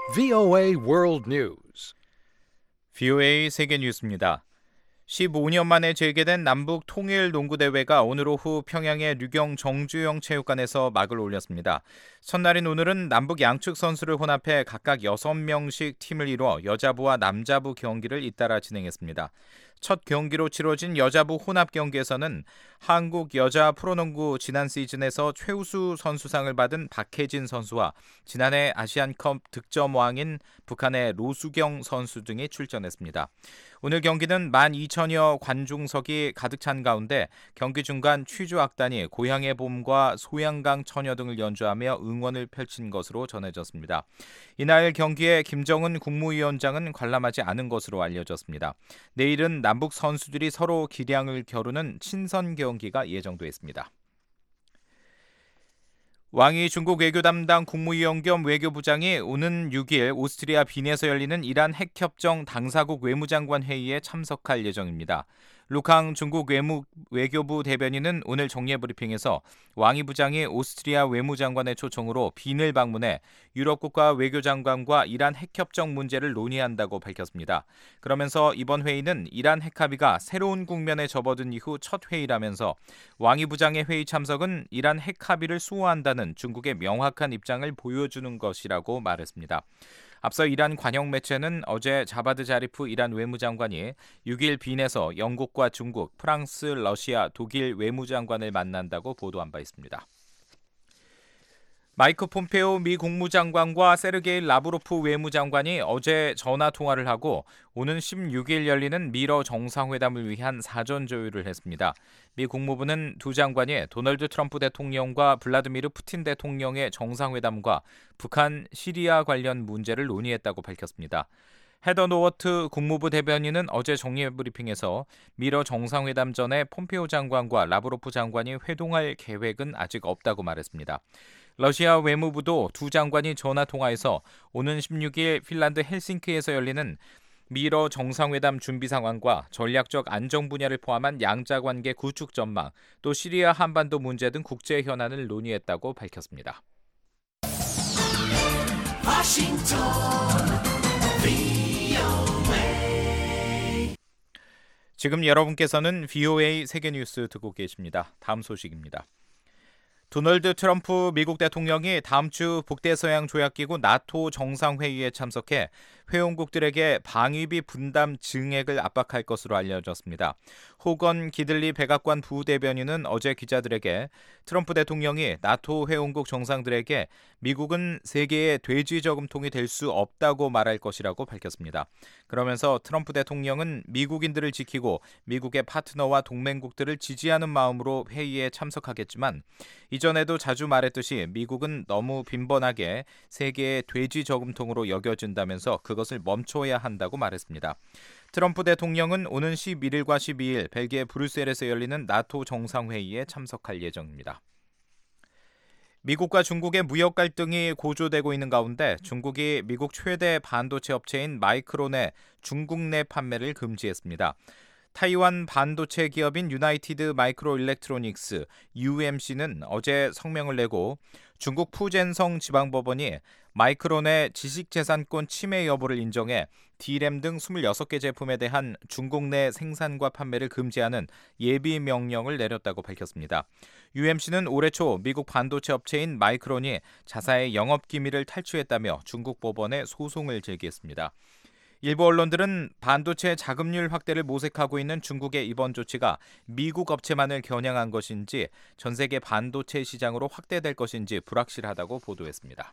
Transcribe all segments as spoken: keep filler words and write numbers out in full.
브이오에이 World News. 브이오에이 세계 뉴스입니다. 십오 년 만에 재개된 남북 통일 농구대회가 오늘 오후 평양의 류경 정주영 체육관에서 막을 올렸습니다. 첫날인 오늘은 남북 양측 선수를 혼합해 각각 여섯 명씩 팀을 이뤄 여자부와 남자부 경기를 잇따라 진행했습니다. 첫 경기로 치러진 여자부 혼합 경기에서는 한국 여자 프로농구 지난 시즌에서 최우수 선수상을 받은 박혜진 선수와 지난해 아시안컵 득점왕인 북한의 로수경 선수 등이 출전했습니다. 오늘 경기는 만 이천여 관중석이 가득 찬 가운데 경기 중간 취조악단이 고향의 봄과 소양강 처녀 등을 연주하며 응원을 펼친 것으로 전해졌습니다. 이날 경기에 김정은 국무위원장은 관람하지 않은 것으로 알려졌습니다. 내일은 남북 선수들이 서로 기량을 겨루는 친선 경기가 예정돼 있습니다. 왕이 중국 외교 담당 국무위원 겸 외교부장이 오는 육 일 오스트리아 빈에서 열리는 이란 핵협정 당사국 외무장관 회의에 참석할 예정입니다. 루캉 중국 외무, 외교부 대변인은 오늘 정례 브리핑에서 왕이 부장이 오스트리아 외무장관의 초청으로 빈을 방문해 유럽 국가 외교장관과 이란 핵협정 문제를 논의한다고 밝혔습니다. 그러면서 이번 회의는 이란 핵합의가 새로운 국면에 접어든 이후 첫 회의라면서 왕이 부장의 회의 참석은 이란 핵합의를 수호한다는 중국의 명확한 입장을 보여주는 것이라고 말했습니다. 앞서 이란 관영 매체는 어제 자바드 자리프 이란 외무장관이 육 일 빈에서 영국과 중국, 프랑스, 러시아, 독일 외무장관을 만난다고 보도한 바 있습니다. 마이크 폼페오 미 국무장관과 세르게이 라브로프 외무장관이 어제 전화 통화를 하고 오는 십육 일 열리는 미러 정상회담을 위한 사전 조율을 했습니다. 미 국무부는 두 장관이 도널드 트럼프 대통령과 블라디미르 푸틴 대통령의 정상회담과 북한, 시리아 관련 문제를 논의했다고 밝혔습니다. 헤더 노워트 국무부 대변인은 어제 정례 브리핑에서 미러 정상회담 전에 폼페오 장관과 라브로프 장관이 회동할 계획은 아직 없다고 말했습니다. 러시아 외무부도 두 장관이 전화통화에서 오는 십육 일 핀란드 헬싱키에서 열리는 미러 정상회담 준비 상황과 전략적 안정 분야를 포함한 양자 관계 구축 전망, 또 시리아 한반도 문제 등 국제 현안을 논의했다고 밝혔습니다. 워싱턴 브이오에이. 지금 여러분께서는 브이오에이 세계뉴스 듣고 계십니다. 다음 소식입니다. 도널드 트럼프 미국 대통령이 다음 주 북대서양 조약기구 나토 정상회의에 참석해 회원국들에게 방위비 분담 증액을 압박할 것으로 알려졌습니다. 호건 기들리 백악관 부대변인은 어제 기자들에게 트럼프 대통령이 나토 회원국 정상들에게 미국은 세계의 돼지 저금통이 될 수 없다고 말할 것이라고 밝혔습니다. 그러면서 트럼프 대통령은 미국인들을 지키고 미국의 파트너와 동맹국들을 지지하는 마음으로 회의에 참석하겠지만 이전에도 자주 말했듯이 미국은 너무 빈번하게 세계의 돼지 저금통으로 여겨진다면서 그것을 멈춰야 한다고 말했습니다. 트럼프 대통령은 오는 십일 일과 십이 일 벨기에 브뤼셀에서 열리는 나토 정상회의에 참석할 예정입니다. 미국과 중국의 무역 갈등이 고조되고 있는 가운데 중국이 미국 최대 반도체 업체인 마이크론의 중국 내 판매를 금지했습니다. 타이완 반도체 기업인 유나이티드 마이크로 일렉트로닉스 유엠씨는 어제 성명을 내고 중국 푸젠성 지방법원이 마이크론의 지식재산권 침해 여부를 인정해 디램 등 이십육 개 제품에 대한 중국 내 생산과 판매를 금지하는 예비 명령을 내렸다고 밝혔습니다. 유엠씨는 올해 초 미국 반도체 업체인 마이크론이 자사의 영업기밀을 탈취했다며 중국 법원에 소송을 제기했습니다. 일부 언론들은 반도체 자금률 확대를 모색하고 있는 중국의 이번 조치가 미국 업체만을 겨냥한 것인지 전 세계 반도체 시장으로 확대될 것인지 불확실하다고 보도했습니다.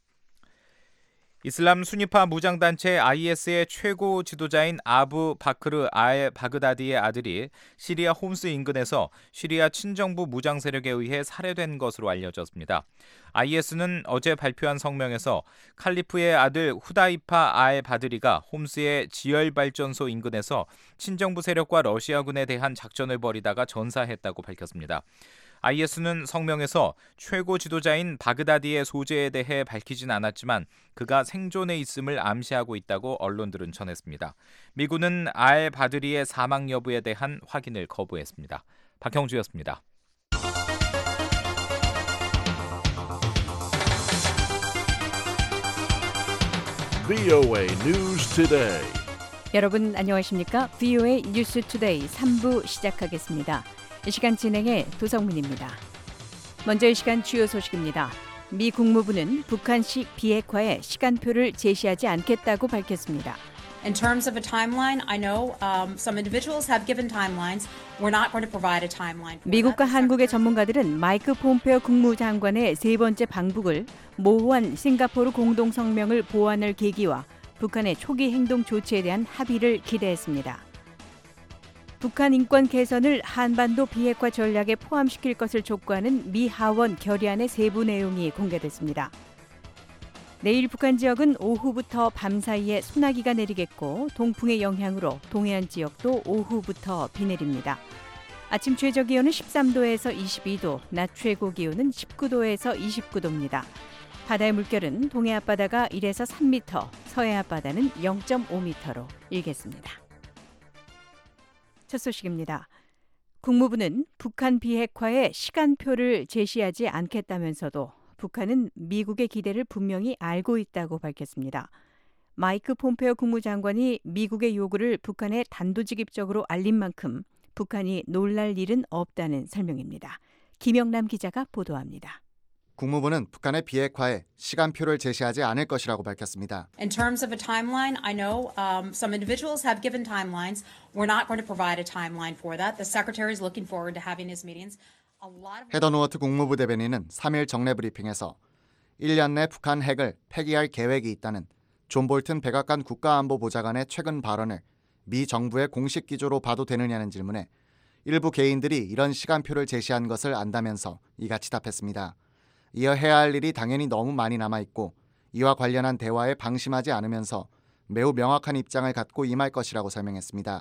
이슬람 순위파 무장단체 아이에스의 최고 지도자인 아부 바크르 알 바그다디의 아들이 시리아 홈스 인근에서 시리아 친정부 무장 세력에 의해 살해된 것으로 알려졌습니다. 아이에스는 어제 발표한 성명에서 칼리프의 아들 후다이파 알 바드리가 홈스의 지열발전소 인근에서 친정부 세력과 러시아군에 대한 작전을 벌이다가 전사했다고 밝혔습니다. 아이에스는 성명에서 최고 지도자인 바그다디의 소재에 대해 밝히진 않았지만 그가 생존해 있음을 암시하고 있다고 언론들은 전했습니다. 미군은 알 바드리의 사망 여부에 대한 확인을 거부했습니다. 박형주였습니다. 브이오에이 News Today. 여러분 안녕하십니까? 브이오에이 뉴스 투데이 삼 부 시작하겠습니다. 이 시간 진행의 도성민입니다. 먼저 이 시간 주요 소식입니다. 미 국무부는 북한식 비핵화에 시간표를 제시하지 않겠다고 밝혔습니다. In terms of a timeline, I know um, some individuals have given timelines. We're not going to provide a timeline. 미국과 한국의 전문가들은 마이크 폼페오 국무장관의 세 번째 방북을 모호한 싱가포르 공동성명을 보완할 계기와 북한의 초기 행동 조치에 대한 합의를 기대했습니다. 북한 인권 개선을 한반도 비핵화 전략에 포함시킬 것을 촉구하는 미 하원 결의안의 세부 내용이 공개됐습니다. 내일 북한 지역은 오후부터 밤 사이에 소나기가 내리겠고 동풍의 영향으로 동해안 지역도 오후부터 비 내립니다. 아침 최저 기온은 십삼 도에서 이십이 도, 낮 최고 기온은 십구 도에서 이십구 도입니다. 바다의 물결은 동해 앞바다가 일에서 삼 미터, 서해 앞바다는 영 점 오 미터로 일겠습니다. 첫 소식입니다. 국무부는 북한 비핵화에 시간표를 제시하지 않겠다면서도 북한은 미국의 기대를 분명히 알고 있다고 밝혔습니다. 마이크 폼페오 국무장관이 미국의 요구를 북한에 단도직입적으로 알린 만큼 북한이 놀랄 일은 없다는 설명입니다. 김영남 기자가 보도합니다. 국무부는 북한의 비핵화에 시간표를 제시하지 않을 것이라고 밝혔습니다. In terms of a timeline, I know um, some individuals have given timelines. We're not going to provide a timeline for that. The Secretary is looking forward to having his meetings. 헤더 누어트 국무부 대변인은 삼 일 정례 브리핑에서 일 년 내 북한 핵을 폐기할 계획이 있다는 존 볼튼 백악관 국가안보보좌관의 최근 발언을 미 정부의 공식 기조로 봐도 되느냐는 질문에 일부 개인들이 이런 시간표를 제시한 것을 안다면서 이같이 답했습니다. 이어 해야 할 일이 당연히 너무 많이 남아있고 이와 관련한 대화에 방심하지 않으면서 매우 명확한 입장을 갖고 임할 것이라고 설명했습니다.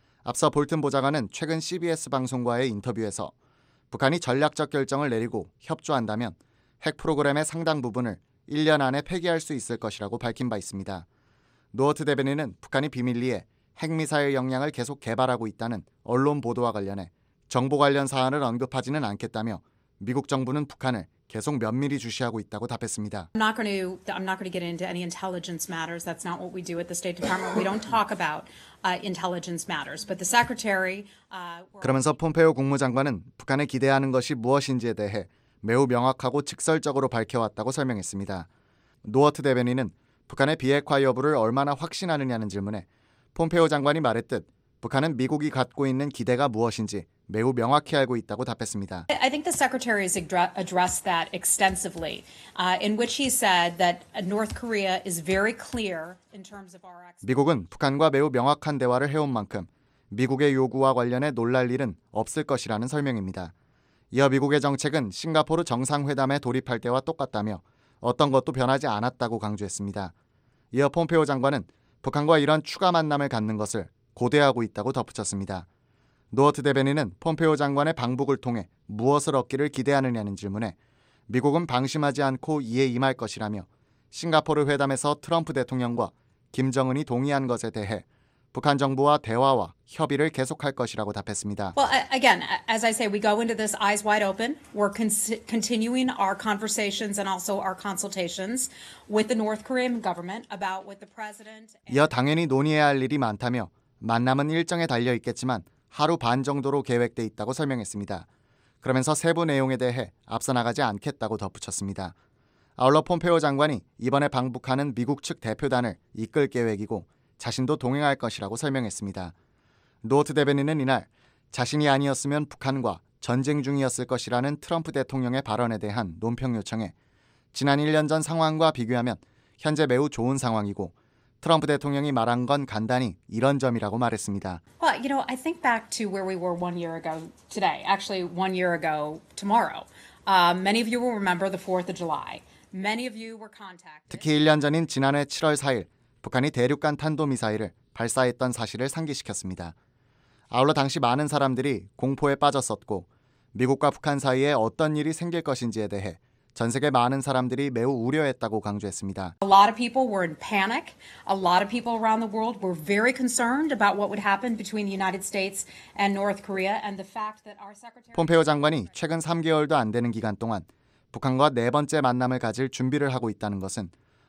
앞서 볼튼 보좌관은 최근 씨비에스 방송과의 인터뷰에서 북한이 전략적 결정을 내리고 협조한다면 핵 프로그램의 상당 부분을 일 년 안에 폐기할 수 있을 것이라고 밝힌 바 있습니다. 누어트 대변인은 북한이 비밀리에 핵미사일 역량을 계속 개발하고 있다는 언론 보도와 관련해 정보 관련 사안을 언급하지는 않겠다며 미국 정부는 북한을 계속 면밀히 주시하고 있다고 답했습니다. I'm not going to I'm not going to get into any intelligence matters. That's not what we do at the State Department. We don't talk about uh, intelligence matters. But the Secretary uh, 그러면서 폼페오 국무장관은 북한에 기대하는 것이 무엇인지에 대해 매우 명확하고 직설적으로 밝혀왔다고 설명했습니다. 노어트 대변인은 북한의 비핵화 여부를 얼마나 확신하느냐는 질문에 폼페오 장관이 말했듯 북한은 미국이 갖고 있는 기대가 무엇인지 매우 명확히 알고 있다고 답했습니다. I think the Secretary has addressed that extensively, uh, in which he said that North Korea is very clear in terms of our. 미국은 북한과 매우 명확한 대화를 해온 만큼 미국의 요구와 관련해 놀랄 일은 없을 것이라는 설명입니다. 이어 미국의 정책은 싱가포르 정상회담에 돌입할 때와 똑같다며 어떤 것도 변하지 않았다고 강조했습니다. 이어 폼페오 장관은 북한과 이런 추가 만남을 갖는 것을 고대하고 있다고 덧붙였습니다. 노어트 대변인은 폼페오 장관의 방북을 통해 무엇을 얻기를 기대하느냐는 질문에 미국은 방심하지 않고 이에 임할 것이라며 싱가포르 회담에서 트럼프 대통령과 김정은이 동의한 것에 대해 북한 정부와 대화와 협의를 계속할 것이라고 답했습니다. Well, again, as I say, we go into this eyes wide open. We're con- continuing our conversations and also our consultations with the North Korean government about what the president. And... 이어 당연히 논의해야 할 일이 많다며 만남은 일정에 달려 있겠지만 하루 반 정도로 계획돼 있다고 설명했습니다. 그러면서 세부 내용에 대해 앞서 나가지 않겠다고 덧붙였습니다. 아울러 폼페오 장관이 이번에 방북하는 미국 측 대표단을 이끌 계획이고 자신도 동행할 것이라고 설명했습니다. 노어트 대변인은 이날 자신이 아니었으면 북한과 전쟁 중이었을 것이라는 트럼프 대통령의 발언에 대한 논평 요청에 지난 일 년 전 상황과 비교하면 현재 매우 좋은 상황이고 트럼프 대통령이 말한 건 간단히 이런 점이라고 말했습니다. Well, you know, I think back to where we were one year ago today. Actually, one year ago tomorrow. Uh, many of you will remember the fourth of July. Many of you were contacted. 특히 일 년 전인 지난해 칠월 사일 북한이 대륙간 탄도미사일을 발사했던 사실을 상기시켰습니다. 아울러 당시 많은 사람들이 공포에 빠졌었고 미국과 북한 사이에 어떤 일이 생길 것인지에 대해 전 세계 많은 사람들이 매우 우려했다고 강조했습니다. A lot of people were in panic. A lot of people around the world were very concerned about what would happen between the United States and North Korea and the fact that our secretary 폼페오 장관이 최근 삼 개월도 안 되는 기간 동안 북한과 네 번째 만남을 가질 준비를 하고 있다는 것은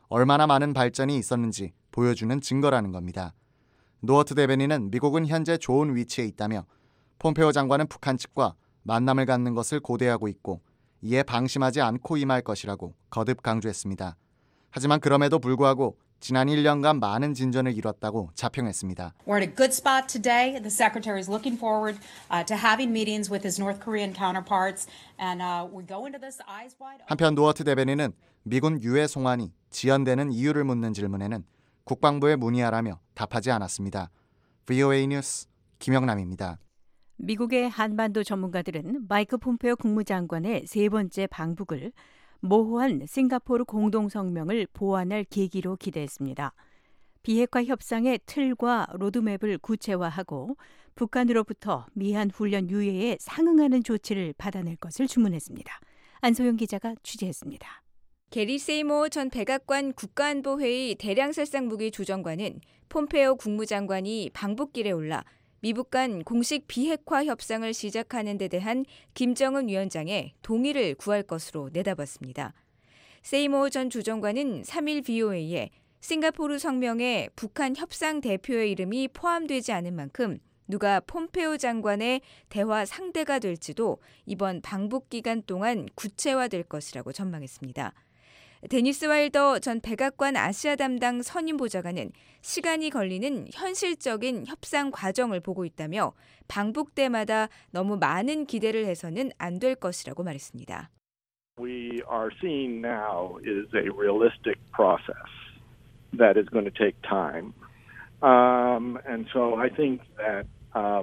얼마나 많은 발전이 있었는지 보여주는 증거라는 겁니다. 노어트 대변인은 미국은 현재 좋은 위치에 있다며 폼페오 장관은 북한 측과 만남을 갖는 것을 고대하고 있고 이에 방심하지 않고 임할 것이라고 거듭 강조했습니다. 하지만 그럼에도 불구하고 지난 일 년간 많은 진전을 이뤘다고 자평했습니다. We're at a good spot today. The Secretary is looking forward uh, to having meetings with his North Korean counterparts, and uh, we go into this eyes wide open. 한편 노어트 대변인은 미군 유해 송환이 지연되는 이유를 묻는 질문에는 국방부에 문의하라며 답하지 않았습니다. 브이오에이 뉴스 김영남입니다. 미국의 한반도 전문가들은 마이크 폼페오 국무장관의 세 번째 방북을 모호한 싱가포르 공동성명을 보완할 계기로 기대했습니다. 비핵화 협상의 틀과 로드맵을 구체화하고 북한으로부터 미한 훈련 유예에 상응하는 조치를 받아낼 것을 주문했습니다. 안소영 기자가 취재했습니다. 게리 세이모어 전 백악관 국가안보회의 대량살상무기 조정관은 폼페오 국무장관이 방북길에 올라 미북 간 공식 비핵화 협상을 시작하는 데 대한 김정은 위원장의 동의를 구할 것으로 내다봤습니다. 세이모어 전 조정관은 삼 일 브이오에이에 싱가포르 성명에 북한 협상 대표의 이름이 포함되지 않은 만큼 누가 폼페오 장관의 대화 상대가 될지도 이번 방북 기간 동안 구체화될 것이라고 전망했습니다. 데니스 와일더 전 백악관 아시아 담당 선임보좌관은 시간이 걸리는 현실적인 협상 과정을 보고 있다며 방북 때마다 너무 많은 기대를 해서는 안 될 것이라고 말했습니다. We are seeing now is a realistic process that is going to take time. Um, and so I think that um,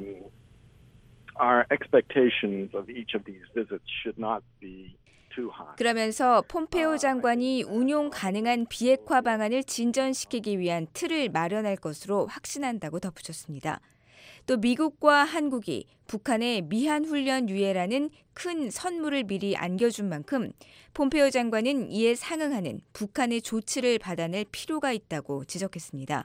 our expectations of each of these visits should not be 그러면서 폼페오 장관이 운용 가능한 비핵화 방안을 진전시키기 위한 틀을 마련할 것으로 확신한다고 덧붙였습니다. 또 미국과 한국이 북한의 미한 훈련 유예라는 큰 선물을 미리 안겨준 만큼 폼페오 장관은 이에 상응하는 북한의 조치를 받아낼 필요가 있다고 지적했습니다.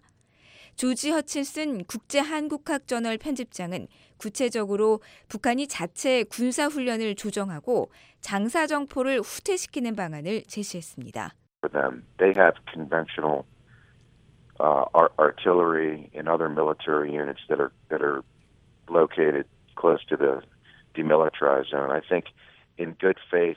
조지 허친슨 국제한국학저널 편집장은 구체적으로 북한이 자체 군사훈련을 조정하고 장사정포를 후퇴시키는 방안을 제시했습니다. For them, they have conventional uh, artillery and other military units that are that are located close to the demilitarized zone. I think in good faith.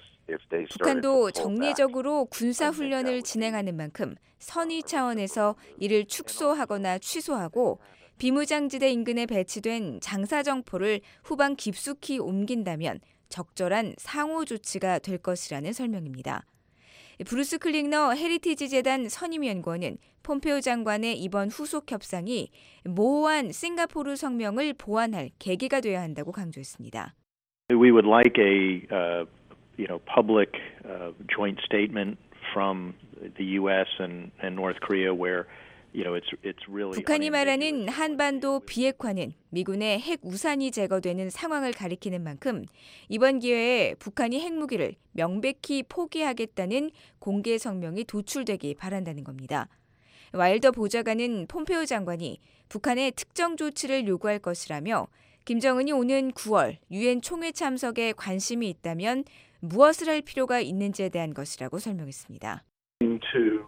북한도 정례적으로 군사훈련을 진행하는 만큼 선의 차원에서 이를 축소하거나 취소하고 비무장지대 인근에 배치된 장사정포를 후방 깊숙이 옮긴다면 적절한 상호 조치가 될 것이라는 설명입니다. 브루스 클링너 헤리티지 재단 선임연구원은 폼페오 장관의 이번 후속 협상이 모호한 싱가포르 성명을 보완할 계기가 되어야 한다고 강조했습니다. We would like a uh... you know, public uh, joint statement from the U S and, and North Korea where, you know, it's it's really 북한이 말하는 한반도 비핵화는 미군의 핵 우산이 제거되는 상황을 가리키는 만큼 이번 기회에 북한이 핵무기를 명백히 포기하겠다는 공개 성명이 도출되기 바란다는 겁니다. 와일더 보좌관은 폼페오 장관이 북한의 특정 조치를 요구할 것이라며 김정은이 오는 구월 유엔 총회 참석에 관심이 있다면 무엇을 할 필요가 있는지에 대한 것이라고 설명했습니다. To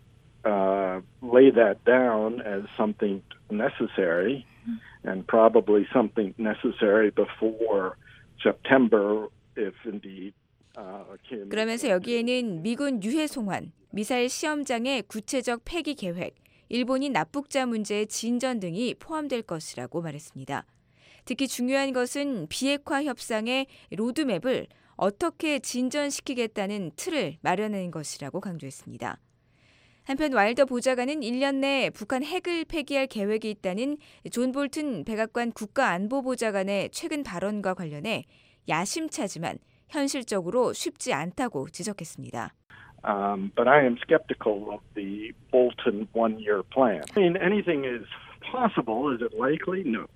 uh, lay that down as something necessary and probably something necessary before September if indeed 그러면서 여기에는 미군 유해 송환, 미사일 시험장의 구체적 폐기 계획, 일본이 납북자 문제의 진전 등이 포함될 것이라고 말했습니다. 특히 중요한 것은 비핵화 협상의 로드맵을 어떻게 진전시키겠다는 틀을 마련하는 것이라고 강조했습니다. 한편 와일더 보좌관은 일 년 내 북한 핵을 폐기할 계획이 있다는 존 볼튼 백악관 국가안보보좌관의 최근 발언과 관련해 야심차지만 현실적으로 쉽지 않다고 지적했습니다. Um, but I am skeptical of the Bolton one-year plan. I mean, anything is possible. Is it likely? No.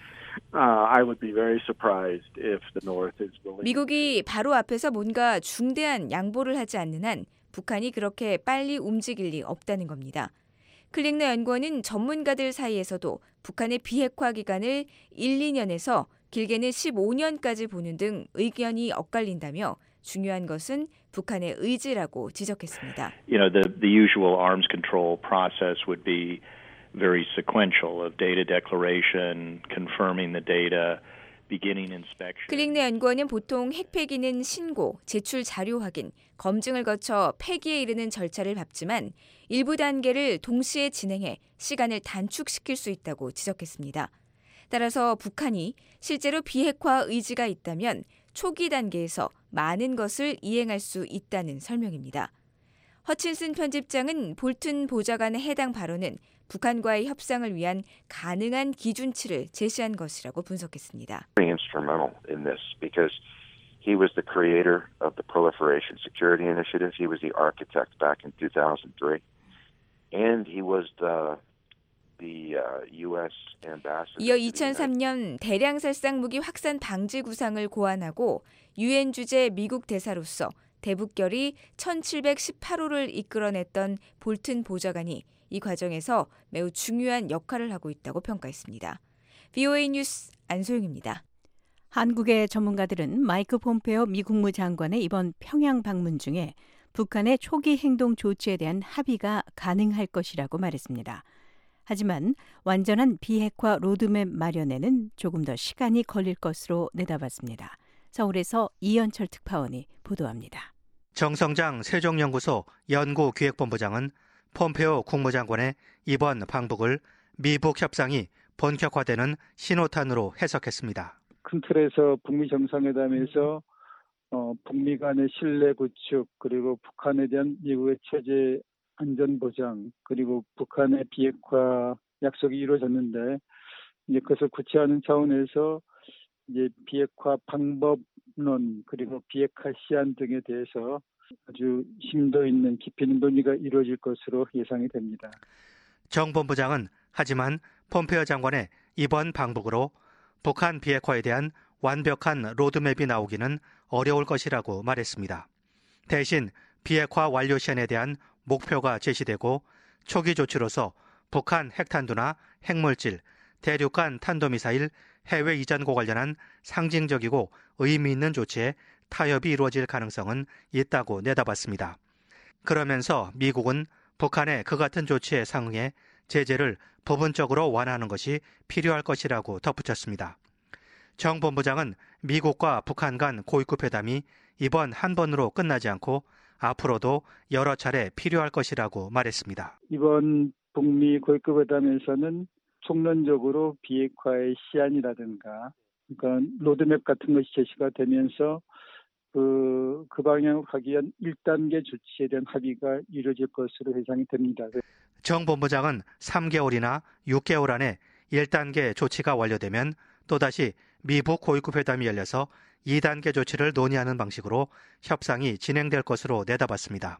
Uh, I would be very surprised if the North is willing. 미국이 바로 앞에서 뭔가 중대한 양보를 하지 않는 한 북한이 그렇게 빨리 움직일 리 없다는 겁니다. 클링너 연구원은 전문가들 사이에서도 북한의 비핵화 기간을 일, 이 년에서 길게는 십오 년까지 보는 등 의견이 엇갈린다며 중요한 것은 북한의 의지라고 지적했습니다. You know, the the usual arms control process would be very sequential of data declaration, confirming the data, beginning inspection. 클릭네 연구원은 보통 핵폐기는 신고, 제출 자료 확인, 검증을 거쳐 폐기에 이르는 절차를 밟지만 일부 단계를 동시에 진행해 시간을 단축시킬 수 있다고 지적했습니다. 따라서 북한이 실제로 비핵화 의지가 있다면 초기 단계에서 많은 것을 이행할 수 있다는 설명입니다. 허친슨 편집장은 볼튼 보좌관의 해당 발언은 북한과의 협상을 위한 가능한 기준치를 제시한 것이라고 분석했습니다. Very instrumental in this because he was the creator of the Proliferation Security Initiative. He was the architect back in two thousand three, and he was the the uh, U S ambassador. 이어 이천삼 년 대량 살상 무기 확산 방지 구상을 고안하고 유엔 주재 미국 대사로서 대북결의 천칠백십팔 호를 이끌어냈던 볼튼 보좌관이 이 과정에서 매우 중요한 역할을 하고 있다고 평가했습니다. 브이오에이 뉴스 안소영입니다. 한국의 전문가들은 마이크 폼페오 미 국무장관의 이번 평양 방문 중에 북한의 초기 행동 조치에 대한 합의가 가능할 것이라고 말했습니다. 하지만 완전한 비핵화 로드맵 마련에는 조금 더 시간이 걸릴 것으로 내다봤습니다. 서울에서 이현철 특파원이 보도합니다. 정성장 세종연구소 연구기획본부장은 폼페오 국무장관의 이번 방북을 미북 협상이 본격화되는 신호탄으로 해석했습니다. 큰 틀에서 북미 정상회담에서 어, 북미 간의 신뢰 구축 그리고 북한에 대한 미국의 체제 안전 보장 그리고 북한의 비핵화 약속이 이루어졌는데 이제 그것을 구체화하는 차원에서 이제 비핵화 방법론 그리고 비핵화 시한 등에 대해서 아주 심도 있는 깊이 있는 논의가 이루어질 것으로 예상이 됩니다. 정 본부장은 하지만 폼페오 장관의 이번 방북으로 북한 비핵화에 대한 완벽한 로드맵이 나오기는 어려울 것이라고 말했습니다. 대신 비핵화 완료 시한에 대한 목표가 제시되고 초기 조치로서 북한 핵탄두나 핵물질, 대륙간 탄도미사일 해외 이전과 관련한 상징적이고 의미 있는 조치에 타협이 이루어질 가능성은 있다고 내다봤습니다. 그러면서 미국은 북한의 그 같은 조치에 상응해 제재를 부분적으로 완화하는 것이 필요할 것이라고 덧붙였습니다. 정 본부장은 미국과 북한 간 고위급 회담이 이번 한 번으로 끝나지 않고 앞으로도 여러 차례 필요할 것이라고 말했습니다. 이번 북미 고위급 회담에서는 총론적으로 비핵화의 시안이라든가 그러니까 로드맵 같은 것이 제시가 되면서 그, 그 방향으로 가기 위한 일 단계 조치에 대한 합의가 이루어질 것으로 예상이 됩니다. 정 본부장은 삼 개월이나 육 개월 안에 일 단계 조치가 완료되면 또다시 미북 고위급 회담이 열려서 이 단계 조치를 논의하는 방식으로 협상이 진행될 것으로 내다봤습니다.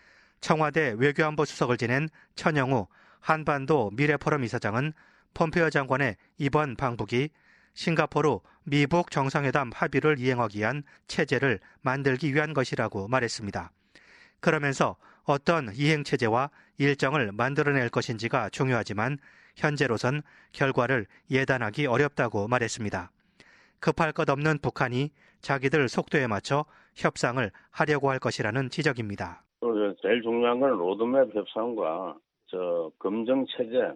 청와대 외교안보 수석을 지낸 천영우 한반도 미래포럼 이사장은 폼페오 장관의 이번 방북이 싱가포르 미북 정상회담 합의를 이행하기 위한 체제를 만들기 위한 것이라고 말했습니다. 그러면서 어떤 이행체제와 일정을 만들어낼 것인지가 중요하지만 현재로선 결과를 예단하기 어렵다고 말했습니다. 급할 것 없는 북한이 자기들 속도에 맞춰 협상을 하려고 할 것이라는 지적입니다. 제일 중요한 건 로드맵 협상과 저 검증 체제,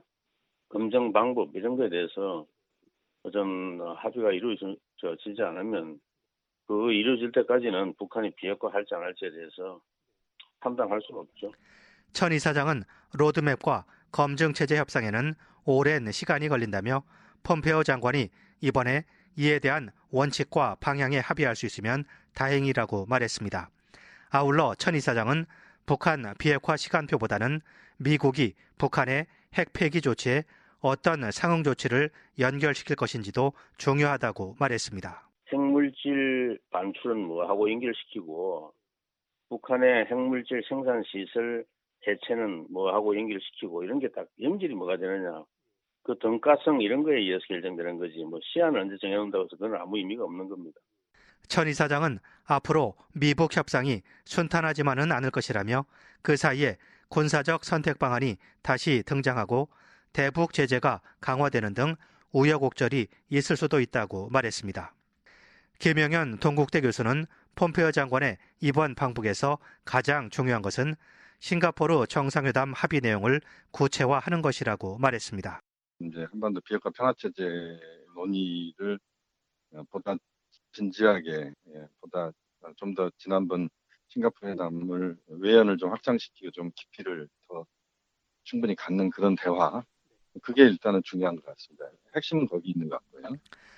검증 방법 이런 거에 대해서 좀 합의가 이루어지지 않으면 그 이루어질 때까지는 북한이 비핵화할지 안 할지에 대해서 판단할 수가 없죠. 천 이사장은 로드맵과 검증 체제 협상에는 오랜 시간이 걸린다며 폼페오 장관이 이번에 이에 대한 원칙과 방향에 합의할 수 있으면 다행이라고 말했습니다. 아울러 천 이사장은 북한 비핵화 시간표보다는 미국이 북한의 핵 폐기 조치에 어떤 상응 조치를 연결시킬 것인지도 중요하다고 말했습니다. 핵물질 반출은 뭐하고 연결시키고 북한의 핵물질 생산 시설 해체는 뭐하고 연결시키고 이런 게 딱 연결이 뭐가 되느냐. 그 등가성 이런 거에 의해서 결정되는 거지 뭐 시한을 언제 정해놓는다고 해서 그건 아무 의미가 없는 겁니다. 천 이사장은 앞으로 미북 협상이 순탄하지만은 않을 것이라며 그 사이에 군사적 선택 방안이 다시 등장하고 대북 제재가 강화되는 등 우여곡절이 있을 수도 있다고 말했습니다. 김영현 동국대 교수는 폼페이오 장관의 이번 방북에서 가장 중요한 것은 싱가포르 정상회담 합의 내용을 구체화하는 것이라고 말했습니다. 이제 한반도 비핵화 평화체제 논의를 보다 진지하게, 보다 좀 더 지난번 싱가포르 회담을 외연을 좀 확장시키고 좀 깊이를 더 충분히 갖는 그런 대화, 그게 일단은 중요한 것 같습니다. 핵심은 거기 있는 것 같고요.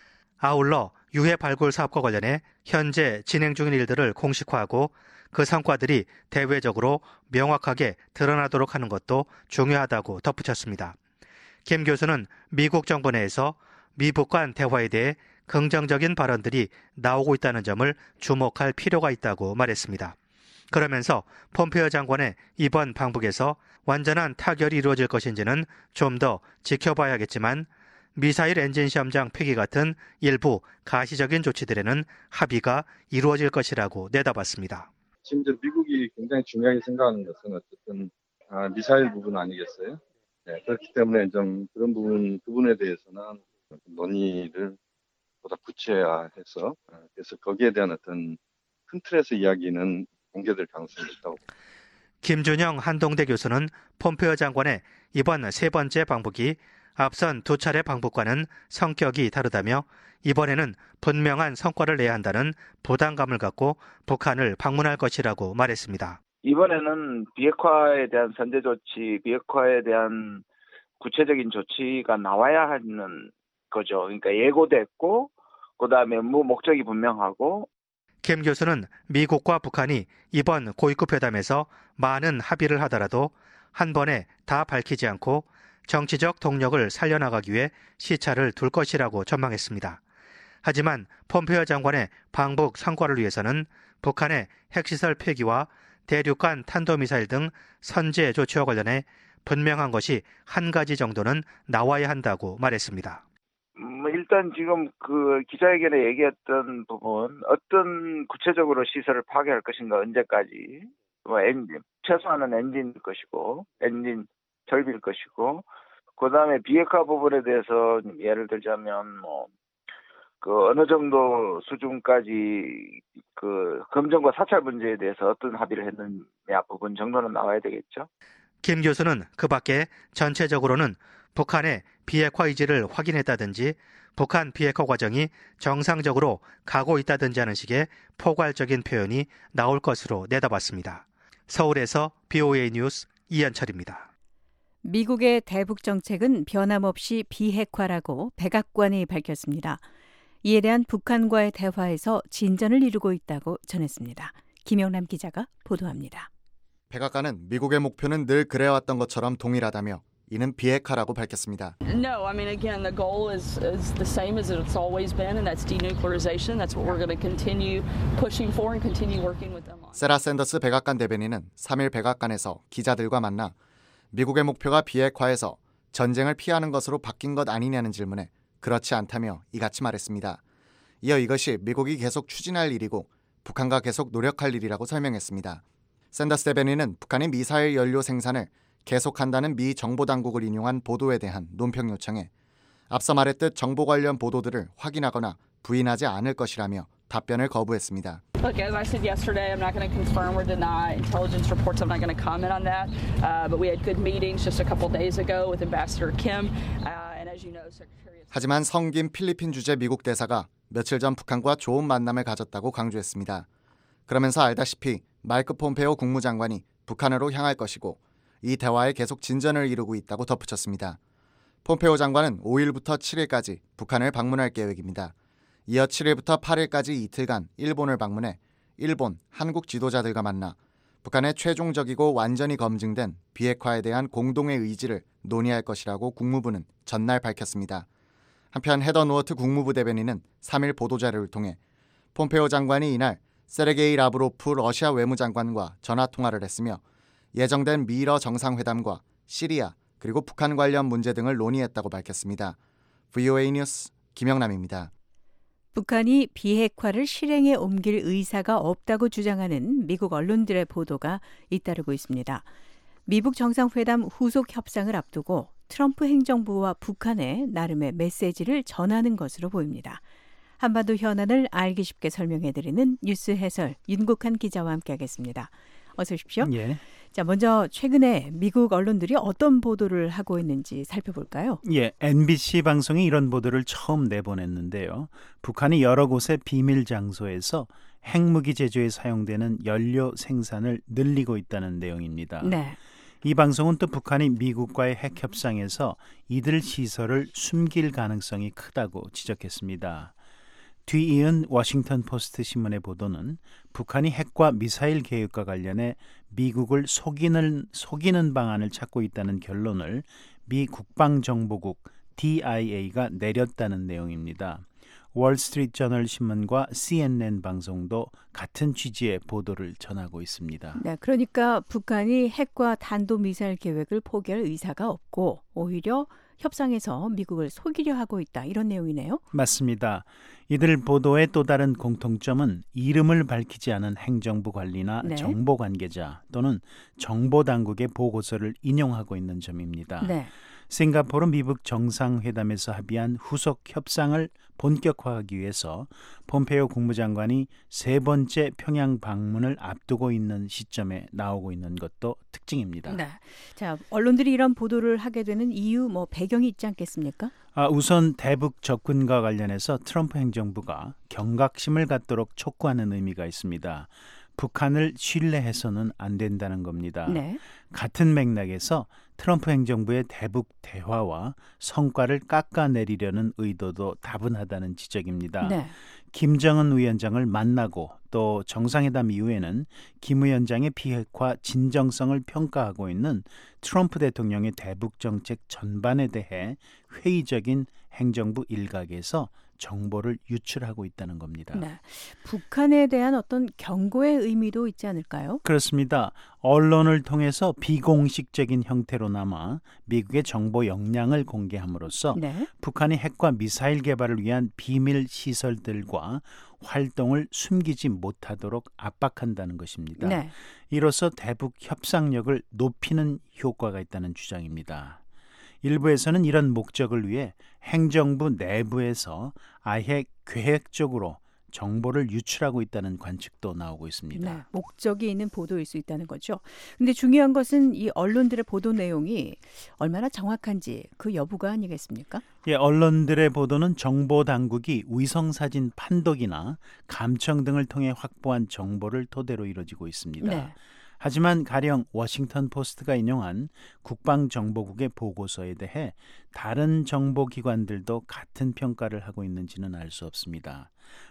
아울러 유해 발굴 사업과 관련해 현재 진행 중인 일들을 공식화하고 그 성과들이 대외적으로 명확하게 드러나도록 하는 것도 중요하다고 덧붙였습니다. 김 교수는 미국 정부 내에서 미북 간 대화에 대해 긍정적인 발언들이 나오고 있다는 점을 주목할 필요가 있다고 말했습니다. 그러면서 폼페이오 장관의 이번 방북에서 완전한 타결이 이루어질 것인지는 좀 더 지켜봐야겠지만 미사일 엔진 시험장 폐기 같은 일부 가시적인 조치들에는 합의가 이루어질 것이라고 내다봤습니다. 지금 이제 미국이 굉장히 중요하게 생각하는 것은 어쨌든 아, 미사일 부분 아니겠어요? 네, 그렇기 때문에 좀 그런 부분, 부분에 대해서는 논의를 보다 구체화해서 그래서 거기에 대한 어떤 큰 틀에서 이야기는 공개될 가능성이 있다고. 김준영 한동대 교수는 폼페이오 장관의 이번 세 번째 방북이 앞선 두 차례 방북과는 성격이 다르다며 이번에는 분명한 성과를 내야 한다는 부담감을 갖고 북한을 방문할 것이라고 말했습니다. 이번에는 비핵화에 대한 선제 조치, 비핵화에 대한 구체적인 조치가 나와야 하는 거죠. 그러니까 예고됐고 그다음에 뭐 목적이 분명하고. 김 교수는 미국과 북한이 이번 고위급 회담에서 많은 합의를 하더라도 한 번에 다 밝히지 않고 정치적 동력을 살려나가기 위해 시차를 둘 것이라고 전망했습니다. 하지만 폼페이오 장관의 방북 성과를 위해서는 북한의 핵시설 폐기와 대륙간 탄도미사일 등 선제 조치와 관련해 분명한 것이 한 가지 정도는 나와야 한다고 말했습니다. 음, 일단 지금 그 기자회견에 얘기했던 부분, 어떤 구체적으로 시설을 파괴할 것인가, 언제까지, 뭐 엔진, 최소한은 엔진일 것이고, 엔진 설비일 것이고, 그 다음에 비핵화 부분에 대해서 예를 들자면 뭐 그 어느 정도 수준까지 그 검정과 사찰 문제에 대해서 어떤 합의를 했느냐 부분 정도는 나와야 되겠죠. 김 교수는 그 밖에 전체적으로는 북한의 비핵화 의지를 확인했다든지 북한 비핵화 과정이 정상적으로 가고 있다든지 하는 식의 포괄적인 표현이 나올 것으로 내다봤습니다. 서울에서 비오에이 뉴스 이현철입니다. 미국의 대북 정책은 변함없이 비핵화라고 백악관이 밝혔습니다. 이에 대한 북한과의 대화에서 진전을 이루고 있다고 전했습니다. 김영남 기자가 보도합니다. 백악관은 미국의 목표는 늘 그래왔던 것처럼 동일하다며 이는 비핵화라고 밝혔습니다. No, I mean again the goal is is the same as it's always been and that's denuclearization. That's what we're going to continue pushing for and continue working with them on. 세라 샌더스 백악관 대변인은 삼 일 백악관에서 기자들과 만나 미국의 목표가 비핵화에서 전쟁을 피하는 것으로 바뀐 것 아니냐는 질문에 그렇지 않다며 이같이 말했습니다. 이어 이것이 미국이 계속 추진할 일이고 북한과 계속 노력할 일이라고 설명했습니다. 샌더스 대변인은 북한이 미사일 연료 생산을 계속한다는 미 정보당국을 인용한 보도에 대한 논평 요청에 앞서 말했듯 정보 관련 보도들을 확인하거나 부인하지 않을 것이라며 답변을 거부했습니다. Look, as I said yesterday, I'm not going to confirm or deny intelligence reports. I'm not going to comment on that. Uh, but we had good meetings just a couple days ago with Ambassador Kim. Uh, and as you know, Secretary. 하지만 성김 필리핀 주재 미국 대사가 며칠 전 북한과 좋은 만남을 가졌다고 강조했습니다. 그러면서 알다시피 마이크 폼페이오 국무장관이 북한으로 향할 것이고 이 대화에 계속 진전을 이루고 있다고 덧붙였습니다. 폼페이오 장관은 오 일부터 칠 일까지 북한을 방문할 계획입니다. 이어 칠 일부터 팔 일까지 이틀간 일본을 방문해 일본, 한국 지도자들과 만나 북한의 최종적이고 완전히 검증된 비핵화에 대한 공동의 의지를 논의할 것이라고 국무부는 전날 밝혔습니다. 한편 헤더 노어트 국무부 대변인은 삼 일 보도자료를 통해 폼페이오 장관이 이날 세르게이 라브로프 러시아 외무장관과 전화통화를 했으며 예정된 미러 정상회담과 시리아 그리고 북한 관련 문제 등을 논의했다고 밝혔습니다. 브이오에이 뉴스 김영남입니다. 북한이 비핵화를 실행에 옮길 의사가 없다고 주장하는 미국 언론들의 보도가 잇따르고 있습니다. 미북 정상회담 후속 협상을 앞두고 트럼프 행정부와 북한에 나름의 메시지를 전하는 것으로 보입니다. 한반도 현안을 알기 쉽게 설명해드리는 뉴스 해설 윤국한 기자와 함께하겠습니다. 어서 오십시오. 예. 자, 먼저 최근에 미국 언론들이 어떤 보도를 하고 있는지 살펴볼까요? 예, 엠비씨 방송이 이런 보도를 처음 내보냈는데요. 북한이 여러 곳의 비밀 장소에서 핵무기 제조에 사용되는 연료 생산을 늘리고 있다는 내용입니다. 네. 이 방송은 또 북한이 미국과의 핵 협상에서 이들 시설을 숨길 가능성이 크다고 지적했습니다. 뒤이은 워싱턴 포스트 신문의 보도는 북한이 핵과 미사일 계획과 관련해 미국을 속이는, 속이는 방안을 찾고 있다는 결론을 미 국방정보국 디아이에이가 내렸다는 내용입니다. 월스트리트저널 신문과 씨엔엔 방송도 같은 취지의 보도를 전하고 있습니다. 네, 그러니까 북한이 핵과 탄도미사일 계획을 포기할 의사가 없고 오히려 협상에서 미국을 속이려 하고 있다, 이런 내용이네요. 맞습니다. 이들 보도의 또 다른 공통점은 이름을 밝히지 않은 행정부 관리나 네. 정보 관계자 또는 정보 당국의 보고서를 인용하고 있는 점입니다. 네. 싱가포르 미북 정상회담에서 합의한 후속 협상을 본격화하기 위해서 폼페이오 국무장관이 세 번째 평양 방문을 앞두고 있는 시점에 나오고 있는 것도 특징입니다. 네. 자, 언론들이 이런 보도를 하게 되는 이유, 뭐 배경이 있지 않겠습니까? 아, 우선 대북 접근과 관련해서 트럼프 행정부가 경각심을 갖도록 촉구하는 의미가 있습니다. 북한을 신뢰해서는 안 된다는 겁니다. 네. 같은 맥락에서 트럼프 행정부의 대북 대화와 성과를 깎아내리려는 의도도 다분하다는 지적입니다. 네. 김정은 위원장을 만나고 또 정상회담 이후에는 김 위원장의 비핵화 진정성을 평가하고 있는 트럼프 대통령의 대북 정책 전반에 대해 회의적인 행정부 일각에서 정보를 유출하고 있다는 겁니다. 네. 북한에 대한 어떤 경고의 의미도 있지 않을까요? 그렇습니다. 언론을 통해서 비공식적인 형태로나마 미국의 정보 역량을 공개함으로써 네. 북한이 핵과 미사일 개발을 위한 비밀 시설들과 활동을 숨기지 못하도록 압박한다는 것입니다. 네. 이로써 대북 협상력을 높이는 효과가 있다는 주장입니다. 일부에서는 이런 목적을 위해 행정부 내부에서 아예 계획적으로 정보를 유출하고 있다는 관측도 나오고 있습니다. 네, 목적이 있는 보도일 수 있다는 거죠. 근데 중요한 것은 이 언론들의 보도 내용이 얼마나 정확한지 그 여부가 아니겠습니까? 예, 언론들의 보도는 정보 당국이 위성사진 판독이나 감청 등을 통해 확보한 정보를 토대로 이루어지고 있습니다. 네. 하지만 가령 워싱턴 포스트가 인용한 국방정보국의 보고서에 대해 다른 정보기관들도 같은 평가를 하고 있는지는 알 수 없습니다.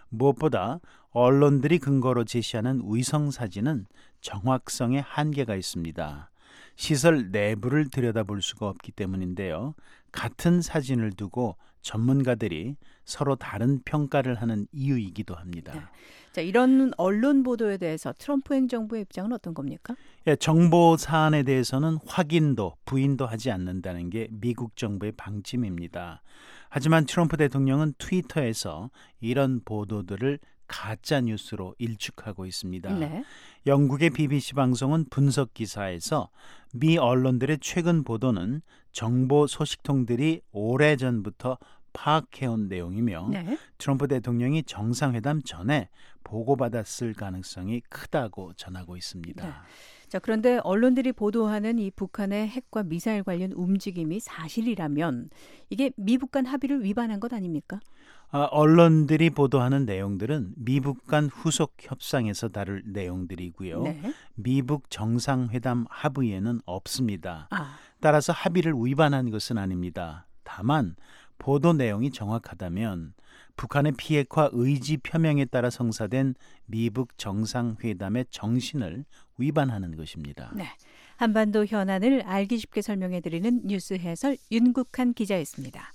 무엇보다 언론들이 근거로 제시하는 위성사진은 정확성에 한계가 있습니다. 시설 내부를 들여다볼 수가 없기 때문인데요. 같은 사진을 두고 전문가들이 서로 다른 평가를 하는 이유이기도 합니다. 네. 자, 이런 언론 보도에 대해서 트럼프 행정부의 입장은 어떤 겁니까? 예, 정보 사안에 대해서는 확인도 부인도 하지 않는다는 게 미국 정부의 방침입니다. 하지만 트럼프 대통령은 트위터에서 이런 보도들을 가짜 뉴스로 일축하고 있습니다. 네. 영국의 비비씨 방송은 분석 기사에서 미 언론들의 최근 보도는 정보 소식통들이 오래전부터 파악해온 내용이며 네. 트럼프 대통령이 정상회담 전에 보고받았을 가능성이 크다고 전하고 있습니다. 네. 자, 그런데 언론들이 보도하는 이 북한의 핵과 미사일 관련 움직임이 사실이라면 이게 미북 간 합의를 위반한 것 아닙니까? 아, 언론들이 보도하는 내용들은 미북 간 후속 협상에서 다룰 내용들이고요. 네. 미북 정상회담 합의에는 없습니다. 아. 따라서 합의를 위반한 것은 아닙니다. 다만 보도 내용이 정확하다면 북한의 비핵화 의지 표명에 따라 성사된 미북 정상회담의 정신을 위반하는 것입니다. 네, 한반도 현안을 알기 쉽게 설명해드리는 뉴스 해설 윤국한 기자였습니다.